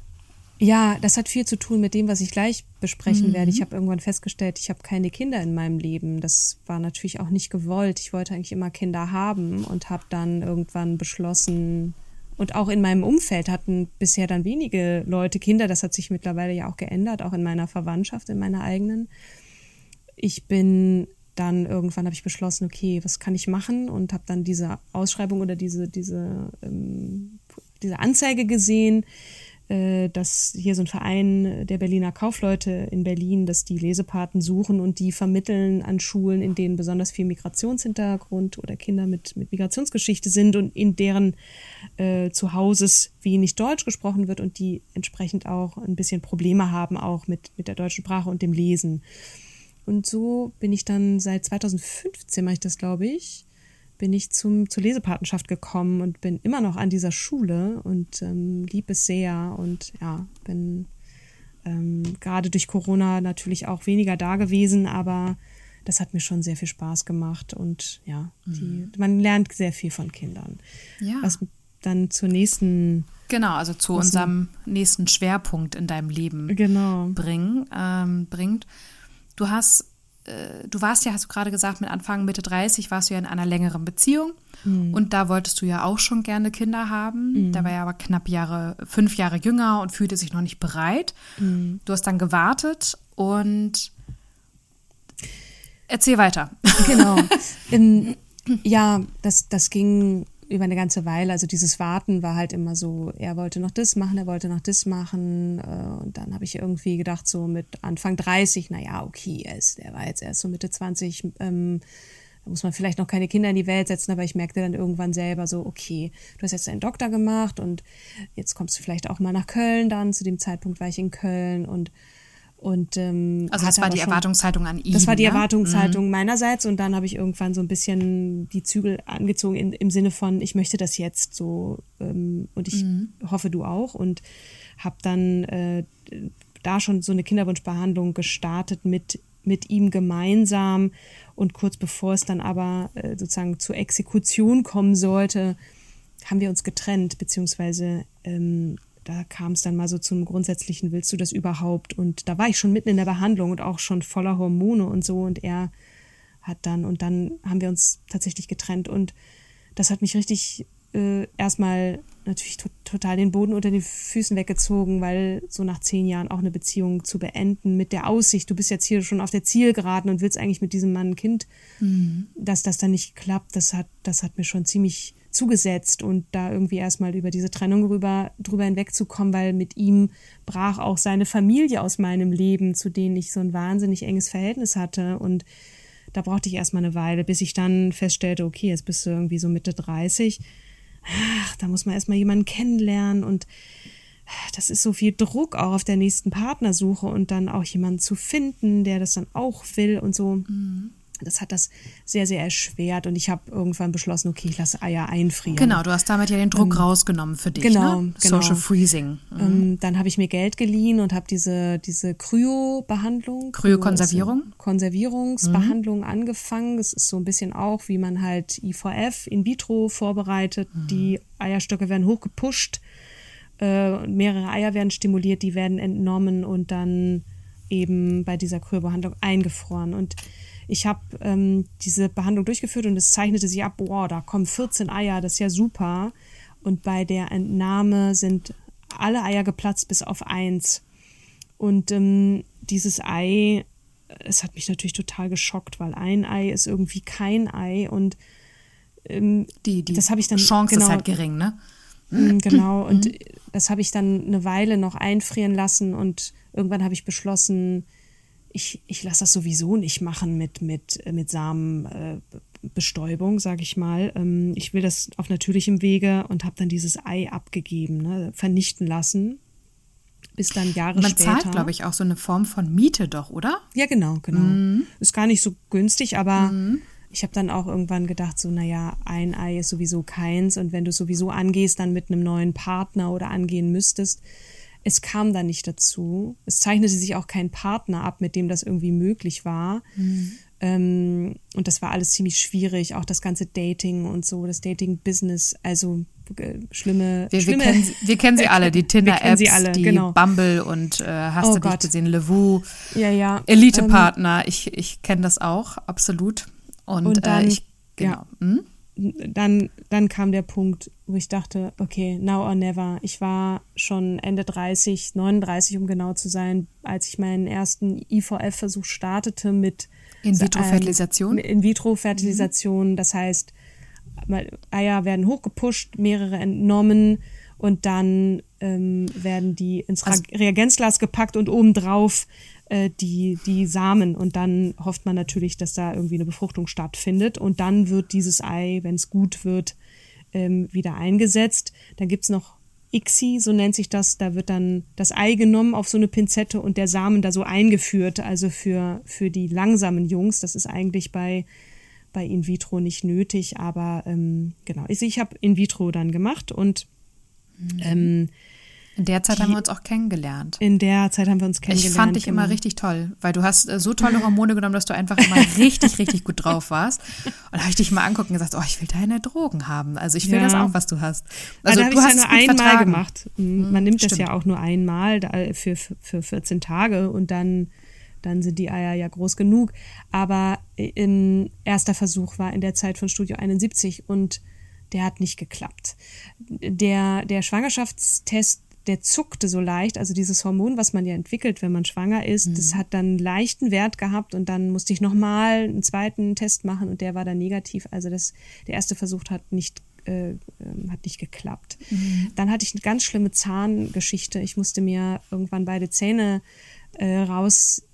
Ja, das hat viel zu tun mit dem, was ich gleich besprechen mhm. werde. Ich habe irgendwann festgestellt, ich habe keine Kinder in meinem Leben. Das war natürlich auch nicht gewollt. Ich wollte eigentlich immer Kinder haben und habe dann irgendwann beschlossen, und auch in meinem Umfeld hatten bisher dann wenige Leute Kinder. Das hat sich mittlerweile ja auch geändert, auch in meiner Verwandtschaft, in meiner eigenen. Ich bin dann irgendwann, habe ich beschlossen, okay, was kann ich machen? Und habe dann diese Ausschreibung oder diese, diese, ähm, diese Anzeige gesehen, dass hier so ein Verein der Berliner Kaufleute in Berlin, dass die Lesepaten suchen und die vermitteln an Schulen, in denen besonders viel Migrationshintergrund oder Kinder mit, mit Migrationsgeschichte sind und in deren äh, Zuhauses wenig Deutsch gesprochen wird und die entsprechend auch ein bisschen Probleme haben, auch mit, mit der deutschen Sprache und dem Lesen. Und so bin ich dann seit zweitausendfünfzehn, mache ich das, glaube ich, bin ich zum, zur Lesepatenschaft gekommen und bin immer noch an dieser Schule und ähm, liebe es sehr und ja, bin ähm, gerade durch Corona natürlich auch weniger da gewesen, aber das hat mir schon sehr viel Spaß gemacht und ja, die, man lernt sehr viel von Kindern. Ja. Was dann zur nächsten... Genau, also zu unserem nächsten Schwerpunkt in deinem Leben genau. bringen, ähm, bringt. Du hast Du warst ja, hast du gerade gesagt, mit Anfang, Mitte dreißig warst du ja in einer längeren Beziehung mhm. und da wolltest du ja auch schon gerne Kinder haben. Mhm. Da war ja aber knapp Jahre, fünf Jahre jünger und fühlte sich noch nicht bereit. Mhm. Du hast dann gewartet und erzähl weiter. Genau. ähm, ja, das, das ging über eine ganze Weile, also dieses Warten war halt immer so, er wollte noch das machen, er wollte noch das machen und dann habe ich irgendwie gedacht, so mit Anfang dreißig, naja, okay, er, ist, er war jetzt erst so Mitte zwanzig, ähm, da muss man vielleicht noch keine Kinder in die Welt setzen, aber ich merkte dann irgendwann selber so, okay, du hast jetzt deinen Doktor gemacht und jetzt kommst du vielleicht auch mal nach Köln dann. Zu dem Zeitpunkt war ich in Köln und und ähm, also das war die schon, Erwartungshaltung an ihn. Das war die ne? Erwartungshaltung mhm. meinerseits und dann habe ich irgendwann so ein bisschen die Zügel angezogen in, im Sinne von, ich möchte das jetzt so ähm, und ich mhm. hoffe, du auch und habe dann äh, da schon so eine Kinderwunschbehandlung gestartet mit mit ihm gemeinsam und kurz bevor es dann aber äh, sozusagen zur Exekution kommen sollte, haben wir uns getrennt, beziehungsweise ähm, da kam es dann mal so zum grundsätzlichen, willst du das überhaupt? Und da war ich schon mitten in der Behandlung und auch schon voller Hormone und so und er hat dann, und dann haben wir uns tatsächlich getrennt und das hat mich richtig äh, erstmal natürlich to- total den Boden unter den Füßen weggezogen, weil so nach zehn Jahren auch eine Beziehung zu beenden mit der Aussicht, du bist jetzt hier schon auf der Zielgeraden und willst eigentlich mit diesem Mann ein Kind, mhm. dass das dann nicht klappt, das hat, das hat mir schon ziemlich zugesetzt und da irgendwie erstmal über diese Trennung rüber, drüber hinwegzukommen, weil mit ihm brach auch seine Familie aus meinem Leben, zu denen ich so ein wahnsinnig enges Verhältnis hatte und da brauchte ich erstmal eine Weile, bis ich dann feststellte, okay, jetzt bist du irgendwie so Mitte dreißig, ach, da muss man erstmal jemanden kennenlernen und das ist so viel Druck auch auf der nächsten Partnersuche und dann auch jemanden zu finden, der das dann auch will und so. Mhm. Das hat das sehr, sehr erschwert und ich habe irgendwann beschlossen, okay, ich lasse Eier einfrieren. Genau, du hast damit ja den Druck ähm, rausgenommen für dich, genau, ne? Genau. Social Freezing. Mhm. Ähm, dann habe ich mir Geld geliehen und habe diese, diese Kryo-Behandlung, Kryokonservierung, Konservierungsbehandlung mhm. angefangen. Das ist so ein bisschen auch, wie man halt I V F in vitro vorbereitet. Mhm. Die Eierstöcke werden hochgepusht, äh, mehrere Eier werden stimuliert, die werden entnommen und dann eben bei dieser Kryobehandlung eingefroren. Und ich habe ähm, diese Behandlung durchgeführt und es zeichnete sich ab, boah, da kommen vierzehn Eier, das ist ja super. Und bei der Entnahme sind alle Eier geplatzt bis auf eins. Und ähm, dieses Ei, es hat mich natürlich total geschockt, weil ein Ei ist irgendwie kein Ei und ähm, die, die das habe ich dann Chance genau, ist halt gering, ne? Genau, und mhm. das habe ich dann eine Weile noch einfrieren lassen und irgendwann habe ich beschlossen, ich, ich lasse das sowieso nicht machen mit, mit, mit Samenbestäubung, sage ich mal. Ähm, ich will das auf natürlichem Wege und habe dann dieses Ei abgegeben, ne, vernichten lassen, bis dann Jahre Man später. Man zahlt, glaube ich, auch so eine Form von Miete doch, oder? Ja, genau, genau. Mhm. Ist gar nicht so günstig, aber mhm. ich habe dann auch irgendwann gedacht, so, naja, ein Ei ist sowieso keins und wenn du sowieso angehst, dann mit einem neuen Partner oder angehen müsstest. Es kam dann nicht dazu. Es zeichnete sich auch kein Partner ab, mit dem das irgendwie möglich war. Mhm. Ähm, und das war alles ziemlich schwierig, auch das ganze Dating und so, das Dating-Business, also äh, schlimme... Wir, schlimme wir, kennen, wir kennen sie alle, die Tinder-Apps, die genau. Bumble und äh, hast oh du Gott. dich gesehen, Levu, ja, ja. Elite-Partner, ähm, ich, ich kenne das auch, absolut. Und, und dann, äh, ich, genau. Ja. Hm? Dann, dann kam der Punkt, wo ich dachte, okay, now or never. Ich war schon Ende dreißig, neununddreißig, um genau zu sein, als ich meinen ersten I V F-Versuch startete mit In-vitro-Fertilisation. Ähm, In-vitro-Fertilisation, mhm. Das heißt, Eier werden hochgepusht, mehrere entnommen und dann ähm, werden die ins also, Reagenzglas gepackt und obendrauf äh, die, die Samen und dann hofft man natürlich, dass da irgendwie eine Befruchtung stattfindet und dann wird dieses Ei, wenn es gut wird, ähm, wieder eingesetzt. Dann gibt's noch I C S I, so nennt sich das, da wird dann das Ei genommen auf so eine Pinzette und der Samen da so eingeführt, also für, für die langsamen Jungs, das ist eigentlich bei bei In vitro nicht nötig, aber ähm, genau, ich, ich habe In vitro dann gemacht und ähm, in der Zeit die, haben wir uns auch kennengelernt. In der Zeit haben wir uns kennengelernt. Ich fand dich genau. immer richtig toll, weil du hast äh, so tolle Hormone genommen, dass du einfach immer richtig, richtig gut drauf warst. Und da habe ich dich mal anguckt und gesagt, oh, ich will deine Drogen haben. Also ich will ja. das auch, was du hast. Also, also du hast es ja nur einmal vertragen. gemacht. Man nimmt Stimmt. das ja auch nur einmal für, für vierzehn Tage und dann dann sind die Eier ja groß genug. Aber im erster Versuch war in der Zeit von Studio einundsiebzig und der hat nicht geklappt. Der, der Schwangerschaftstest, der zuckte so leicht, also dieses Hormon, was man ja entwickelt, wenn man schwanger ist, mhm. das hat dann einen leichten Wert gehabt und dann musste ich nochmal einen zweiten Test machen und der war dann negativ. Also das, der erste Versuch hat nicht äh, hat nicht geklappt. Mhm. Dann hatte ich eine ganz schlimme Zahngeschichte. Ich musste mir irgendwann beide Zähne äh, raus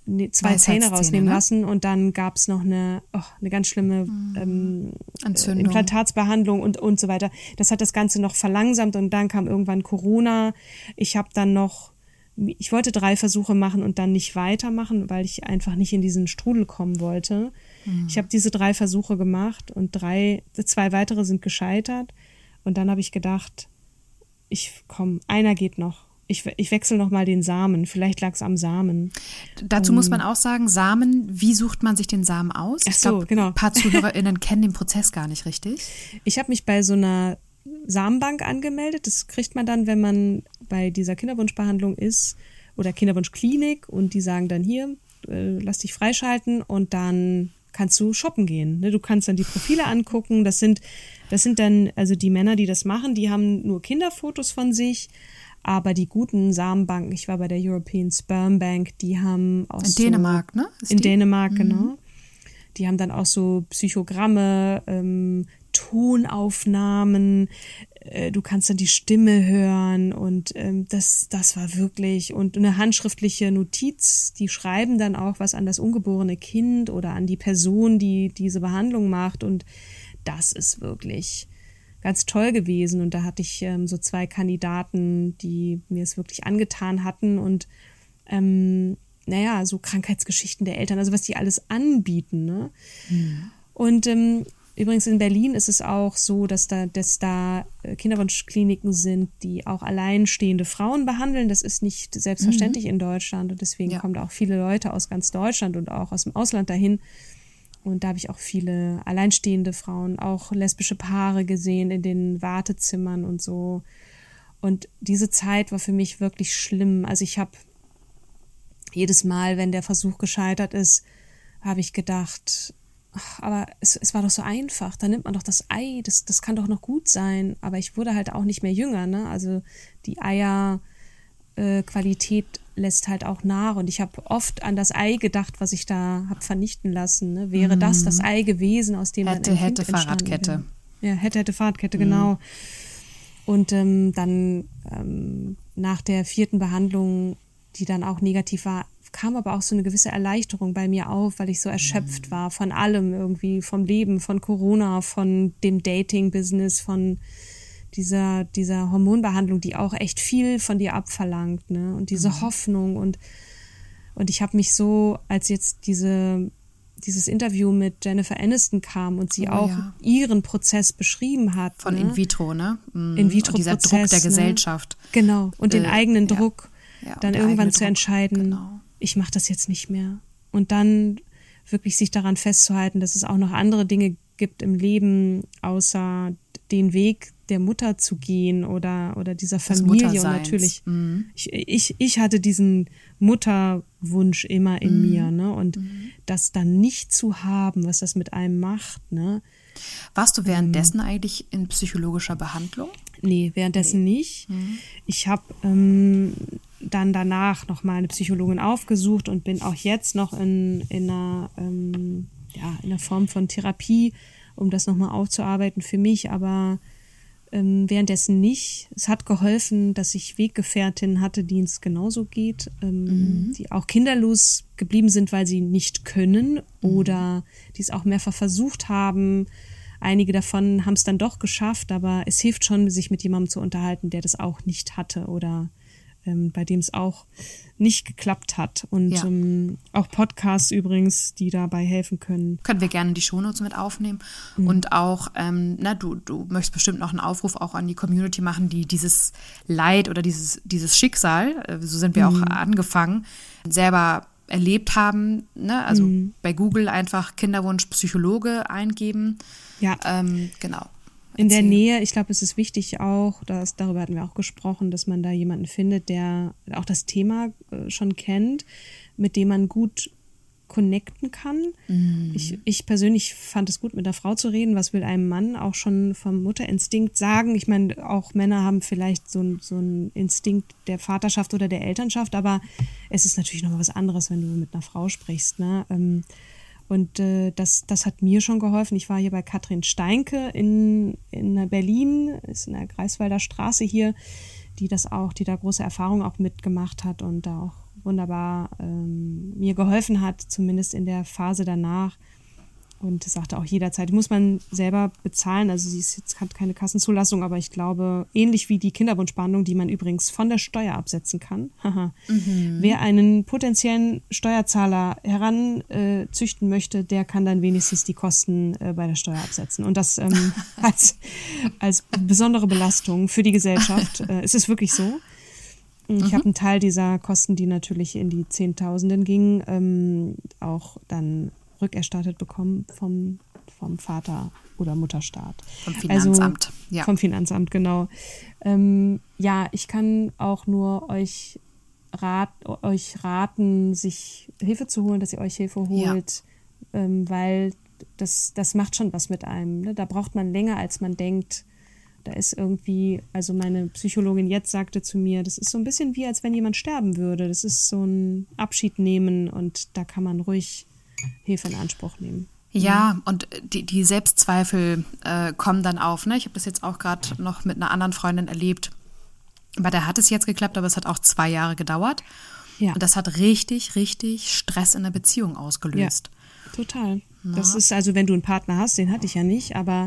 zwei Zähne rausnehmen ne? lassen und dann gab es noch eine, oh, eine ganz schlimme ähm, Entzündung. Implantatsbehandlung und, und so weiter. Das hat das Ganze noch verlangsamt und dann kam irgendwann Corona. Ich habe dann noch, ich wollte drei Versuche machen und dann nicht weitermachen, weil ich einfach nicht in diesen Strudel kommen wollte. Mhm. Ich habe diese drei Versuche gemacht und drei, zwei weitere sind gescheitert und dann habe ich gedacht, ich komm, einer geht noch. Ich, ich wechsle noch mal den Samen. Vielleicht lag es am Samen. Dazu um, muss man auch sagen, Samen, wie sucht man sich den Samen aus? Ach so, ich glaub, genau. Ein paar ZuhörerInnen kennen den Prozess gar nicht richtig. Ich habe mich bei so einer Samenbank angemeldet. Das kriegt man dann, wenn man bei dieser Kinderwunschbehandlung ist oder Kinderwunschklinik und die sagen dann hier, äh, lass dich freischalten und dann kannst du shoppen gehen. Ne? Du kannst dann die Profile angucken. Das sind, das sind dann, also die Männer, die das machen, die haben nur Kinderfotos von sich. Aber die guten Samenbanken, ich war bei der European Sperm Bank, die haben auch in so... Dänemark, ne? Ist in die? Dänemark, mhm. genau. Die haben dann auch so Psychogramme, ähm, Tonaufnahmen, äh, du kannst dann die Stimme hören und ähm, das, das war wirklich... Und eine handschriftliche Notiz, die schreiben dann auch was an das ungeborene Kind oder an die Person, die diese Behandlung macht und das ist wirklich... ganz toll gewesen und da hatte ich ähm, so zwei Kandidaten, die mir es wirklich angetan hatten und ähm, naja, so Krankheitsgeschichten der Eltern, also was die alles anbieten, ne? Mhm. Und ähm, übrigens in Berlin ist es auch so, dass da, dass da Kinderwunschkliniken sind, die auch alleinstehende Frauen behandeln. Das ist nicht selbstverständlich mhm. in Deutschland und deswegen ja. kommen da auch viele Leute aus ganz Deutschland und auch aus dem Ausland dahin. Und da habe ich auch viele alleinstehende Frauen, auch lesbische Paare gesehen in den Wartezimmern und so. Und diese Zeit war für mich wirklich schlimm. Also ich habe jedes Mal, wenn der Versuch gescheitert ist, habe ich gedacht, ach, aber es, es war doch so einfach. Da nimmt man doch das Ei, das, das kann doch noch gut sein. Aber ich wurde halt auch nicht mehr jünger, ne? Also die Eierqualität äh, lässt halt auch nach und ich habe oft an das Ei gedacht, was ich da habe vernichten lassen. Ne? Wäre mm. das das Ei gewesen, aus dem hätte, dann ein hätte Kind Fahrradkette. Ja, hätte, hätte Fahrradkette, mm. genau. Und ähm, dann ähm, nach der vierten Behandlung, die dann auch negativ war, kam aber auch so eine gewisse Erleichterung bei mir auf, weil ich so erschöpft mm. war von allem irgendwie, vom Leben, von Corona, von dem Dating-Business, von dieser dieser Hormonbehandlung, die auch echt viel von dir abverlangt, ne? Und diese mhm. Hoffnung und und ich habe mich so, als jetzt diese dieses Interview mit Jennifer Aniston kam und sie oh, auch ja. ihren Prozess beschrieben hat. Von ne? In vitro, ne? Mhm. In vitro dieser Prozess, Druck der ne? Gesellschaft. Genau. Und den äh, eigenen ja. Druck, ja, dann irgendwann zu Druck. entscheiden, Genau. ich mache das jetzt nicht mehr. Und dann wirklich sich daran festzuhalten, dass es auch noch andere Dinge gibt im Leben, außer den Weg der Mutter zu gehen oder oder dieser Familie. Und natürlich, mhm. ich, ich, ich hatte diesen Mutterwunsch immer in mhm. mir, ne? Und mhm. das dann nicht zu haben, was das mit einem macht, ne? Warst du währenddessen ähm, eigentlich in psychologischer Behandlung? Nee, währenddessen nee. nicht. Mhm. Ich habe ähm, dann danach noch mal eine Psychologin aufgesucht und bin auch jetzt noch in, in einer ähm, ja, in einer Form von Therapie, um das nochmal aufzuarbeiten für mich, aber ähm, währenddessen nicht. Es hat geholfen, dass ich Weggefährtinnen hatte, denen es genauso geht, ähm, mhm. die auch kinderlos geblieben sind, weil sie nicht können mhm. oder die es auch mehrfach versucht haben. Einige davon haben es dann doch geschafft, aber es hilft schon, sich mit jemandem zu unterhalten, der das auch nicht hatte oder ähm, bei dem es auch nicht geklappt hat. Und ja. ähm, auch Podcasts übrigens, die dabei helfen können. Können wir gerne die Shownotes mit aufnehmen. Mhm. Und auch, ähm, na, du, du möchtest bestimmt noch einen Aufruf auch an die Community machen, die dieses Leid oder dieses, dieses Schicksal, äh, so sind wir mhm. auch angefangen, selber erlebt haben. Ne? Also mhm. bei Google einfach Kinderwunsch Psychologe eingeben. Ja. Ähm, genau. In der Nähe, ich glaube, es ist wichtig auch, dass, darüber hatten wir auch gesprochen, dass man da jemanden findet, der auch das Thema äh, schon kennt, mit dem man gut connecten kann. Mhm. Ich, ich persönlich fand es gut, mit einer Frau zu reden. Was will einem Mann auch schon vom Mutterinstinkt sagen? Ich meine, auch Männer haben vielleicht so, so einen Instinkt der Vaterschaft oder der Elternschaft, aber es ist natürlich noch mal was anderes, wenn du mit einer Frau sprichst, ne? Ähm, Und äh, das, das hat mir schon geholfen. Ich war hier bei Katrin Steinke in, in Berlin, ist in der Greifswalder Straße hier, die das auch, die da große Erfahrungen auch mitgemacht hat und da auch wunderbar ähm, mir geholfen hat, zumindest in der Phase danach. Und sagte auch jederzeit, muss man selber bezahlen. Also sie ist jetzt, hat keine Kassenzulassung, aber ich glaube, ähnlich wie die Kinderwunschbehandlung, die man übrigens von der Steuer absetzen kann. mhm. Wer einen potenziellen Steuerzahler heranzüchten äh, möchte, der kann dann wenigstens die Kosten äh, bei der Steuer absetzen. Und das ähm, als, als besondere Belastung für die Gesellschaft. Äh, es ist wirklich so. Ich mhm. habe einen Teil dieser Kosten, die natürlich in die Zehntausenden gingen, ähm, auch dann rückerstattet bekommen vom, vom Vater- oder Mutterstaat. Vom Finanzamt, also, ja. Vom Finanzamt, genau. Ähm, ja, ich kann auch nur euch, rat, euch raten, sich Hilfe zu holen, dass ihr euch Hilfe holt, ja. ähm, weil das, das macht schon was mit einem. Ne? Da braucht man länger, als man denkt. Da ist irgendwie, also meine Psychologin jetzt sagte zu mir, das ist so ein bisschen wie, als wenn jemand sterben würde. Das ist so ein Abschied nehmen und da kann man ruhig Hilfe in Anspruch nehmen. Ja, und die, die Selbstzweifel äh, kommen dann auf. Ne? Ich habe das jetzt auch gerade noch mit einer anderen Freundin erlebt. Bei der hat es jetzt geklappt, aber es hat auch zwei Jahre gedauert. Ja. Und das hat richtig, richtig Stress in der Beziehung ausgelöst. Ja, total. Ja. Das ist also, wenn du einen Partner hast, den hatte ich ja nicht, aber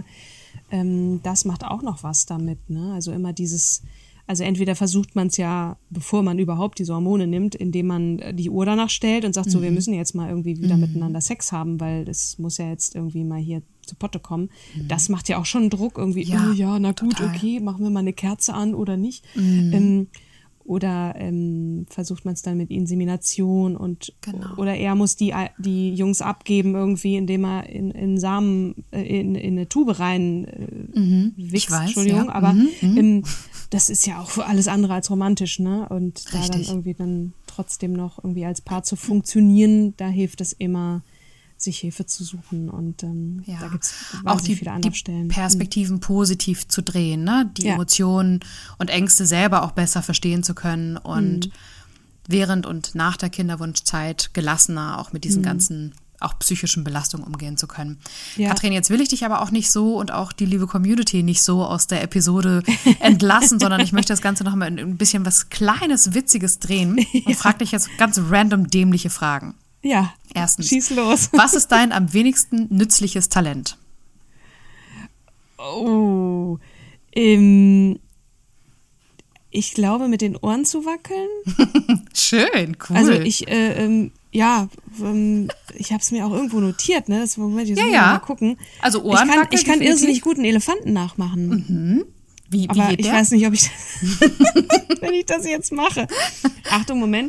ähm, das macht auch noch was damit. Ne? Also immer dieses... Also entweder versucht man es ja, bevor man überhaupt diese Hormone nimmt, indem man die Uhr danach stellt und sagt, mhm. so, wir müssen jetzt mal irgendwie wieder mhm. miteinander Sex haben, weil das muss ja jetzt irgendwie mal hier zu Potte kommen. Mhm. Das macht ja auch schon Druck irgendwie, ja, oh ja, na gut, total. Okay, machen wir mal eine Kerze an oder nicht. Mhm. Ähm, oder ähm, versucht man es dann mit Insemination und genau. oder er muss die, die Jungs abgeben irgendwie, indem er in, in Samen, in, in eine Tube rein äh, mhm. wichst, ich weiß, Entschuldigung, ja. aber mhm. ähm, das ist ja auch alles andere als romantisch, ne? Und da Richtig. dann irgendwie dann trotzdem noch irgendwie als Paar zu funktionieren, da hilft es immer, sich Hilfe zu suchen. Und ähm, ja. da gibt es auch die, viele die Anlaufstellen. Perspektiven mhm. positiv zu drehen, ne? Die ja. Emotionen und Ängste selber auch besser verstehen zu können und mhm. während und nach der Kinderwunschzeit gelassener auch mit diesen mhm. ganzen auch psychischen Belastungen umgehen zu können. Ja. Katrin, jetzt will ich dich aber auch nicht so und auch die liebe Community nicht so aus der Episode entlassen, sondern ich möchte das Ganze noch mal ein bisschen was Kleines, Witziges drehen und ja. frage dich jetzt ganz random dämliche Fragen. Ja, erstens, schieß los. Was ist dein am wenigsten nützliches Talent? Oh, ähm, ich glaube, mit den Ohren zu wackeln. Schön, cool. Also ich, äh, ähm, ja, ähm, ich habe es mir auch irgendwo notiert, ne? Das Moment, jetzt ja, muss ja. mal gucken. Also Ich kann, Ohrenwackeln, ich kann irrsinnig gut einen Elefanten nachmachen. Mhm. Wie, wie Aber geht ich der? weiß nicht, ob ich, wenn ich das jetzt mache. Achtung, Moment.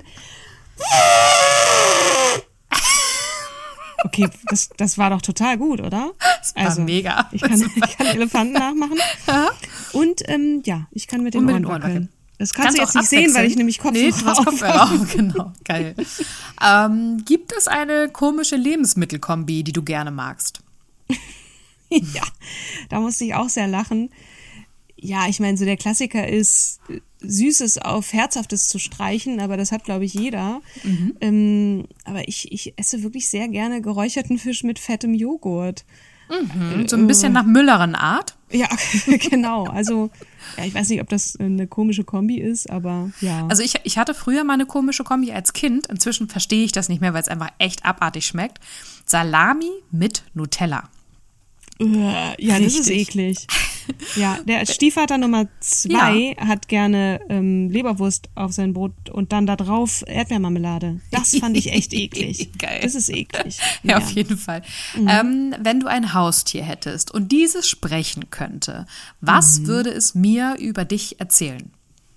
Okay, das, das war doch total gut, oder? Das war also, mega. Ich kann, ich kann Elefanten nachmachen. Und ähm, ja, ich kann mit den, Und mit Ohren, den Ohren wackeln. wackeln. Das kannst, kannst du jetzt nicht sehen, weil ich nämlich Kopfhörer nee, du hast Kopfhörer auf. Genau, geil. ähm, gibt es eine komische Lebensmittelkombi, die du gerne magst? Ja, da musste ich auch sehr lachen. Ja, ich meine, so der Klassiker ist, Süßes auf Herzhaftes zu streichen, aber das hat, glaube ich, jeder. Mhm. Ähm, aber ich, ich esse wirklich sehr gerne geräucherten Fisch mit fettem Joghurt. Mhm, so ein bisschen nach Mülleren Art? Ja, genau. Also, ja, ich weiß nicht, ob das eine komische Kombi ist, aber ja. Also ich, ich hatte früher mal eine komische Kombi als Kind. Inzwischen verstehe ich das nicht mehr, weil es einfach echt abartig schmeckt. Salami mit Nutella. Ja, das ist eklig. Ja, der Stiefvater Nummer zwei ja. hat gerne ähm, Leberwurst auf sein Brot und dann da drauf Erdbeermarmelade. Das fand ich echt eklig. Geil. Das ist eklig. Ja, ja. Auf jeden Fall. Mhm. Ähm, wenn du ein Haustier hättest und dieses sprechen könnte, was mhm. würde es mir über dich erzählen?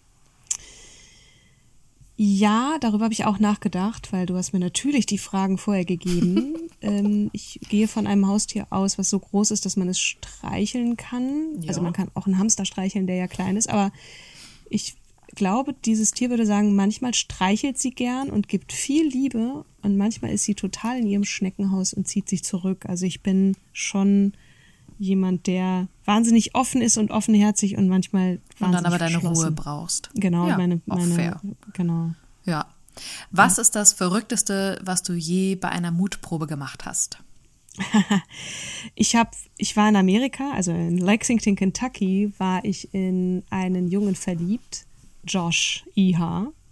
Ja, darüber habe ich auch nachgedacht, weil du hast mir natürlich die Fragen vorher gegeben. ähm, ich gehe von einem Haustier aus, was so groß ist, dass man es streicheln kann. Ja. Also man kann auch einen Hamster streicheln, der ja klein ist. Aber ich glaube, dieses Tier würde sagen, manchmal streichelt sie gern und gibt viel Liebe. Und manchmal ist sie total in ihrem Schneckenhaus und zieht sich zurück. Also ich bin schon jemand, der wahnsinnig offen ist und offenherzig und manchmal wahnsinnig und dann aber deine verschlossen. Ruhe brauchst. Genau, ja, meine, meine fair. Genau. Ja. Was ja. ist das Verrückteste, was du je bei einer Mutprobe gemacht hast? ich habe, ich war in Amerika, also in Lexington, Kentucky, war ich in einen Jungen verliebt, Josh Iha.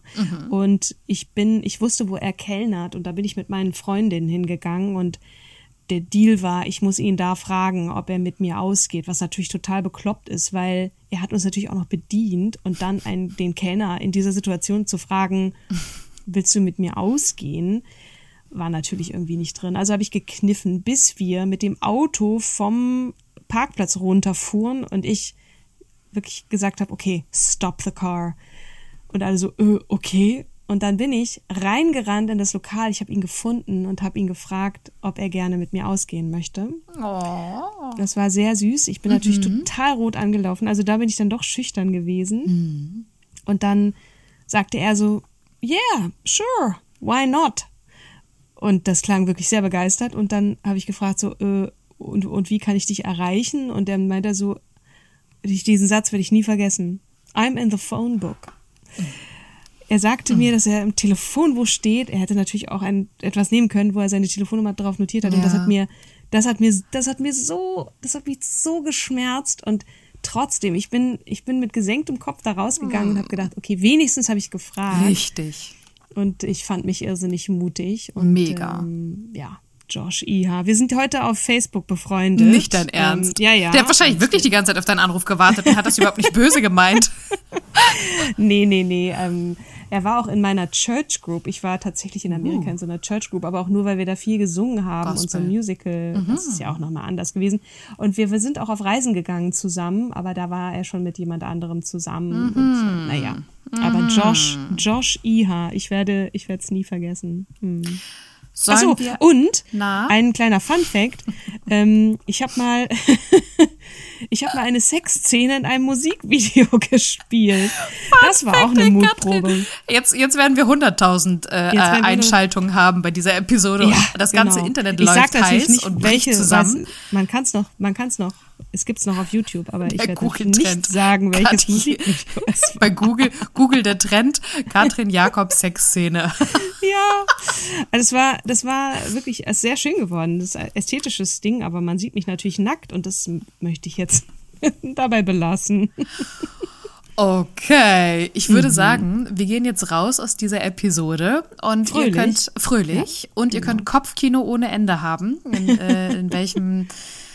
Mhm. Und ich bin, ich wusste, wo er kellnert und da bin ich mit meinen Freundinnen hingegangen und der Deal war, ich muss ihn da fragen, ob er mit mir ausgeht, was natürlich total bekloppt ist, weil er hat uns natürlich auch noch bedient und dann einen, den Kellner in dieser Situation zu fragen, willst du mit mir ausgehen, war natürlich irgendwie nicht drin. Also habe ich gekniffen, bis wir mit dem Auto vom Parkplatz runterfuhren und ich wirklich gesagt habe, okay, stop the car. Und alle so, äh, okay. Und dann bin ich reingerannt in das Lokal. Ich habe ihn gefunden und habe ihn gefragt, ob er gerne mit mir ausgehen möchte. Oh. Das war sehr süß. Ich bin mhm. natürlich total rot angelaufen. Also da bin ich dann doch schüchtern gewesen. Mhm. Und dann sagte er so, yeah, sure, why not? Und das klang wirklich sehr begeistert. Und dann habe ich gefragt, so, äh, und, und wie kann ich dich erreichen? Und er meinte so, diesen Satz werde ich nie vergessen. I'm in the phone book. Mhm. Er sagte mir, dass er im Telefonbuch steht. Er hätte natürlich auch ein, etwas nehmen können, wo er seine Telefonnummer drauf notiert hat. Ja. Und das hat mir, das hat mir, das hat mir so, das hat mich so geschmerzt. Und trotzdem, ich bin, ich bin mit gesenktem Kopf da rausgegangen mm. und habe gedacht, okay, wenigstens habe ich gefragt. Richtig. Und ich fand mich irrsinnig mutig. Und, Mega. Ähm, ja. Josh Iha. Wir sind heute auf Facebook befreundet. Nicht dein Ernst? Ähm, ja, ja. Der hat wahrscheinlich wirklich die ganze Zeit auf deinen Anruf gewartet und hat das überhaupt nicht böse gemeint. Nee, nee, nee. Ähm, er war auch in meiner Church Group. Ich war tatsächlich in Amerika uh. in so einer Church Group, aber auch nur, weil wir da viel gesungen haben Gospel. Und so ein Musical. Mhm. Das ist ja auch nochmal anders gewesen. Und wir, wir sind auch auf Reisen gegangen zusammen, aber da war er schon mit jemand anderem zusammen. Mhm. Und, naja. Mhm. Aber Josh, Josh Iha, ich werde, ich werde es nie vergessen. Hm. Achso, und Na? ein kleiner Fun-Fact, ähm, ich habe mal ich habe mal eine Sexszene in einem Musikvideo gespielt. Das war auch eine Mutprobe. Jetzt, jetzt werden wir hunderttausend äh, wir Einschaltungen haben bei dieser Episode ja, und das ganze genau. Internet ich läuft sag heiß nicht, und welche, zusammen. Was, man kann es noch, man kann es noch, es gibt's noch auf YouTube, aber ich der werde nicht sagen, welches Musikvideo es war. Bei Google, Google der Trend, Katrin Jakobs Sexszene. Ja, also das war, das war wirklich sehr schön geworden. Das ist ein ästhetisches Ding, aber man sieht mich natürlich nackt und das möchte ich jetzt dabei belassen. Okay, ich würde mhm. sagen, wir gehen jetzt raus aus dieser Episode und fröhlich. ihr könnt fröhlich ja, und ihr genau. könnt Kopfkino ohne Ende haben, in, äh, in welchem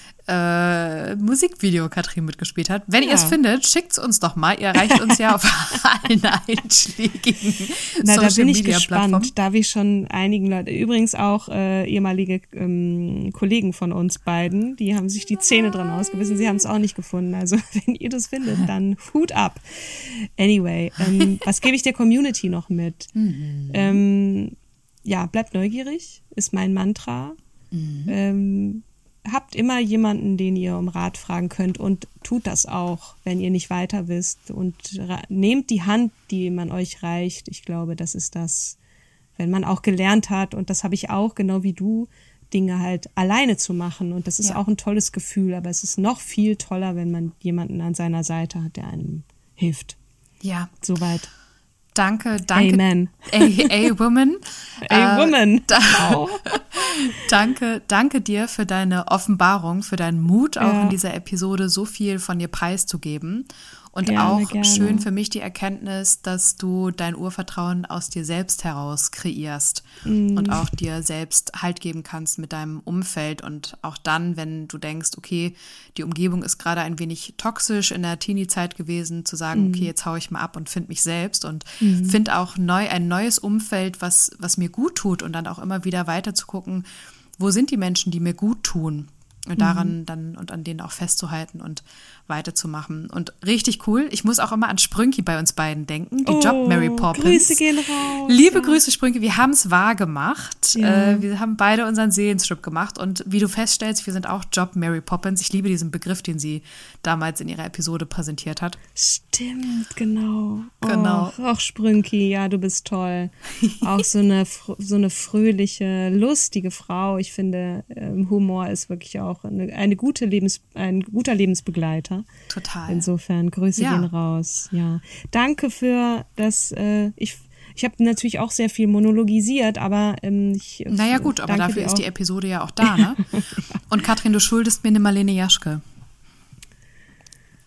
äh, Musikvideo Katrin mitgespielt hat. Wenn ja. ihr es findet, schickt's uns doch mal. Ihr erreicht uns ja auf allen einschlägigen Na, Social da bin ich Media gespannt. Plattformen. Da habe ich schon einigen Leuten, übrigens auch äh, ehemalige ähm, Kollegen von uns beiden, die haben sich die Zähne dran ausgebissen. Sie haben es auch nicht gefunden. Also wenn ihr das findet, dann Hut ab. Anyway, ähm, was gebe ich der Community noch mit? Mhm. Ähm, ja, bleibt neugierig, ist mein Mantra. Mhm. Ähm, Habt immer jemanden, den ihr um Rat fragen könnt und tut das auch, wenn ihr nicht weiter wisst. Und ra- nehmt die Hand, die man euch reicht. Ich glaube, das ist das, wenn man auch gelernt hat, und das habe ich auch, genau wie du, Dinge halt alleine zu machen. Und das ist ja. auch ein tolles Gefühl, aber es ist noch viel toller, wenn man jemanden an seiner Seite hat, der einem hilft. Ja. Soweit. Danke, danke. Amen. A, a woman. A äh, woman. Da, oh. danke, danke dir für deine Offenbarung, für deinen Mut, auch ja. in dieser Episode so viel von dir preiszugeben. Und gerne, auch gerne. Schön für mich die Erkenntnis, dass du dein Urvertrauen aus dir selbst heraus kreierst mm. und auch dir selbst Halt geben kannst mit deinem Umfeld. Und auch dann, wenn du denkst, okay, die Umgebung ist gerade ein wenig toxisch in der Teenie-Zeit gewesen, zu sagen, mm. okay, jetzt hau ich mal ab und finde mich selbst und mm. finde auch neu ein neues Umfeld, was, was mir gut tut, und dann auch immer wieder weiter zu gucken, wo sind die Menschen, die mir gut tun? Und daran dann und an denen auch festzuhalten und weiterzumachen. Und richtig cool, ich muss auch immer an Sprünki bei uns beiden denken, die oh, Job Mary Poppins. Grüße gehen raus. Liebe ja. Grüße, Sprünki, wir haben es wahr gemacht. Ja. Äh, wir haben beide unseren Seelenstrip gemacht und wie du feststellst, wir sind auch Job Mary Poppins. Ich liebe diesen Begriff, den sie damals in ihrer Episode präsentiert hat. Stimmt, genau. Genau. Auch Sprünki, ja, du bist toll. Auch so eine, so eine fröhliche, lustige Frau. Ich finde, Humor ist wirklich auch eine, eine gute Lebens, ein guter Lebensbegleiter. Total. Insofern, Grüße ja. gehen raus. Ja. Danke für das, äh, ich, ich habe natürlich auch sehr viel monologisiert, aber ähm, ich Naja gut, aber dafür ist die Episode ja auch da, ne? Und Katrin, du schuldest mir eine Marlene Jaschke.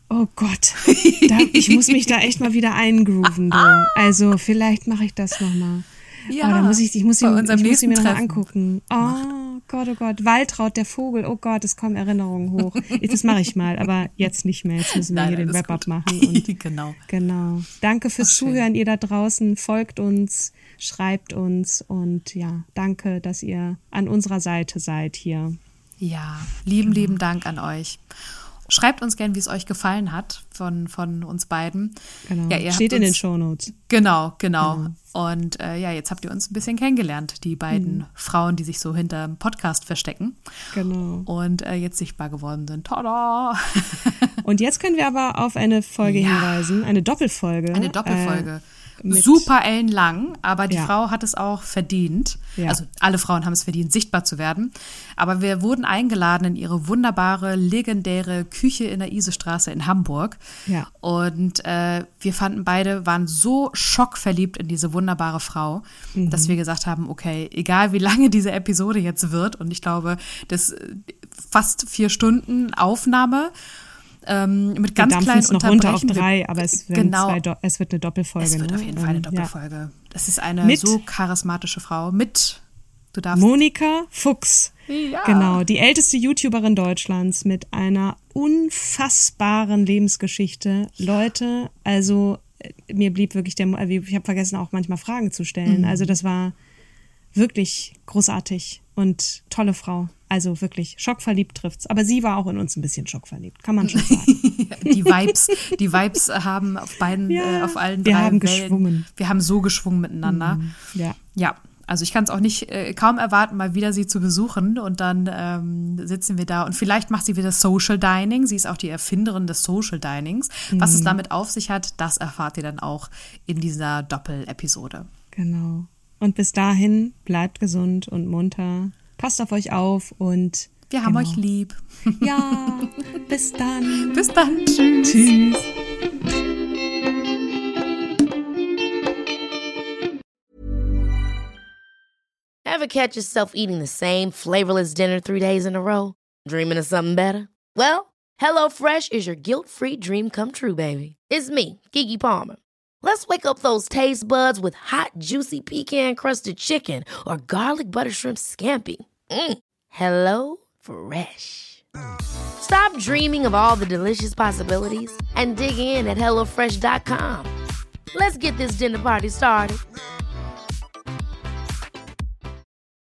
Oh Gott, da, ich muss mich da echt mal wieder eingrooven, du. Also vielleicht mache ich das nochmal. Ja, oh, da muss ich, ich muss, ihn, unserem ich muss ihn mir nochmal Treffen. angucken. Oh Gott, oh Gott, Waltraud, der Vogel, oh Gott, es kommen Erinnerungen hoch. Das mache ich mal, aber jetzt nicht mehr. Jetzt müssen wir Nein, hier nein, den ist Wrap-up gut. machen. Und Genau. Genau. Danke fürs Ach, schön. Zuhören, ihr da draußen. Folgt uns, schreibt uns und ja, danke, dass ihr an unserer Seite seid hier. Ja, lieben, lieben Dank an euch. Schreibt uns gern, wie es euch gefallen hat von, von uns beiden. Genau. Ja, ihr Steht habt in uns, den Shownotes. Genau, genau. Und äh, ja, jetzt habt ihr uns ein bisschen kennengelernt, die beiden mhm. Frauen, die sich so hinterm Podcast verstecken. Genau. Und äh, jetzt sichtbar geworden sind. Tada! Und jetzt können wir aber auf eine Folge Ja. hinweisen, eine Doppelfolge. Eine Doppelfolge. Äh, mit- Super ellenlang, aber die Ja. Frau hat es auch verdient. Ja. Also alle Frauen haben es verdient, sichtbar zu werden. Aber wir wurden eingeladen in ihre wunderbare, legendäre Küche in der Isestraße in Hamburg. Ja. Und äh, wir fanden beide, waren so schockverliebt in diese wunderbare Frau, Mhm. dass wir gesagt haben, okay, egal wie lange diese Episode jetzt wird, und ich glaube, das äh, fast vier Stunden Aufnahme, Ähm, mit ganz Wir dampfen kleinen es noch runter auf Unterbrechen. drei, aber es, werden Genau. zwei Do- es wird eine Doppelfolge. Es wird ne? auf jeden Fall eine Ähm, Doppelfolge. Das ist eine Mit- so charismatische Frau. Mit, du Ja. darfst. Monika Fuchs. Ja. Genau, die älteste YouTuberin Deutschlands mit einer unfassbaren Lebensgeschichte. Leute, also äh, mir blieb wirklich der, Mo- äh, ich habe vergessen auch manchmal Fragen zu stellen. Mhm. Also das war wirklich großartig und tolle Frau. Also wirklich, schockverliebt trifft's. Aber sie war auch in uns ein bisschen schockverliebt, kann man schon sagen. Die Vibes, die Vibes haben auf beiden, Ja, äh, auf allen wir drei haben Wellen. geschwungen. Wir haben so geschwungen miteinander. Ja. Ja, also ich kann es auch nicht äh, kaum erwarten, mal wieder sie zu besuchen. Und dann ähm, sitzen wir da und vielleicht macht sie wieder Social Dining. Sie ist auch die Erfinderin des Social Dinings. Was es damit auf sich hat, das erfahrt ihr dann auch in dieser Doppel-Episode. Genau. Und bis dahin bleibt gesund und munter. Passt auf euch auf und Wir haben genau. euch lieb. Ja, bis dann. Bis dann. Tschüss. Tschüss. Ever catch yourself eating the same flavorless dinner three days in a row? Dreaming of something better? Well, HelloFresh is your guilt-free dream come true, baby. It's me, Keke Palmer. Let's wake up those taste buds with hot, juicy pecan-crusted chicken or garlic butter shrimp scampi. Mm. Hello Fresh. Stop dreaming of all the delicious possibilities and dig in at HelloFresh dot com. Let's get this dinner party started.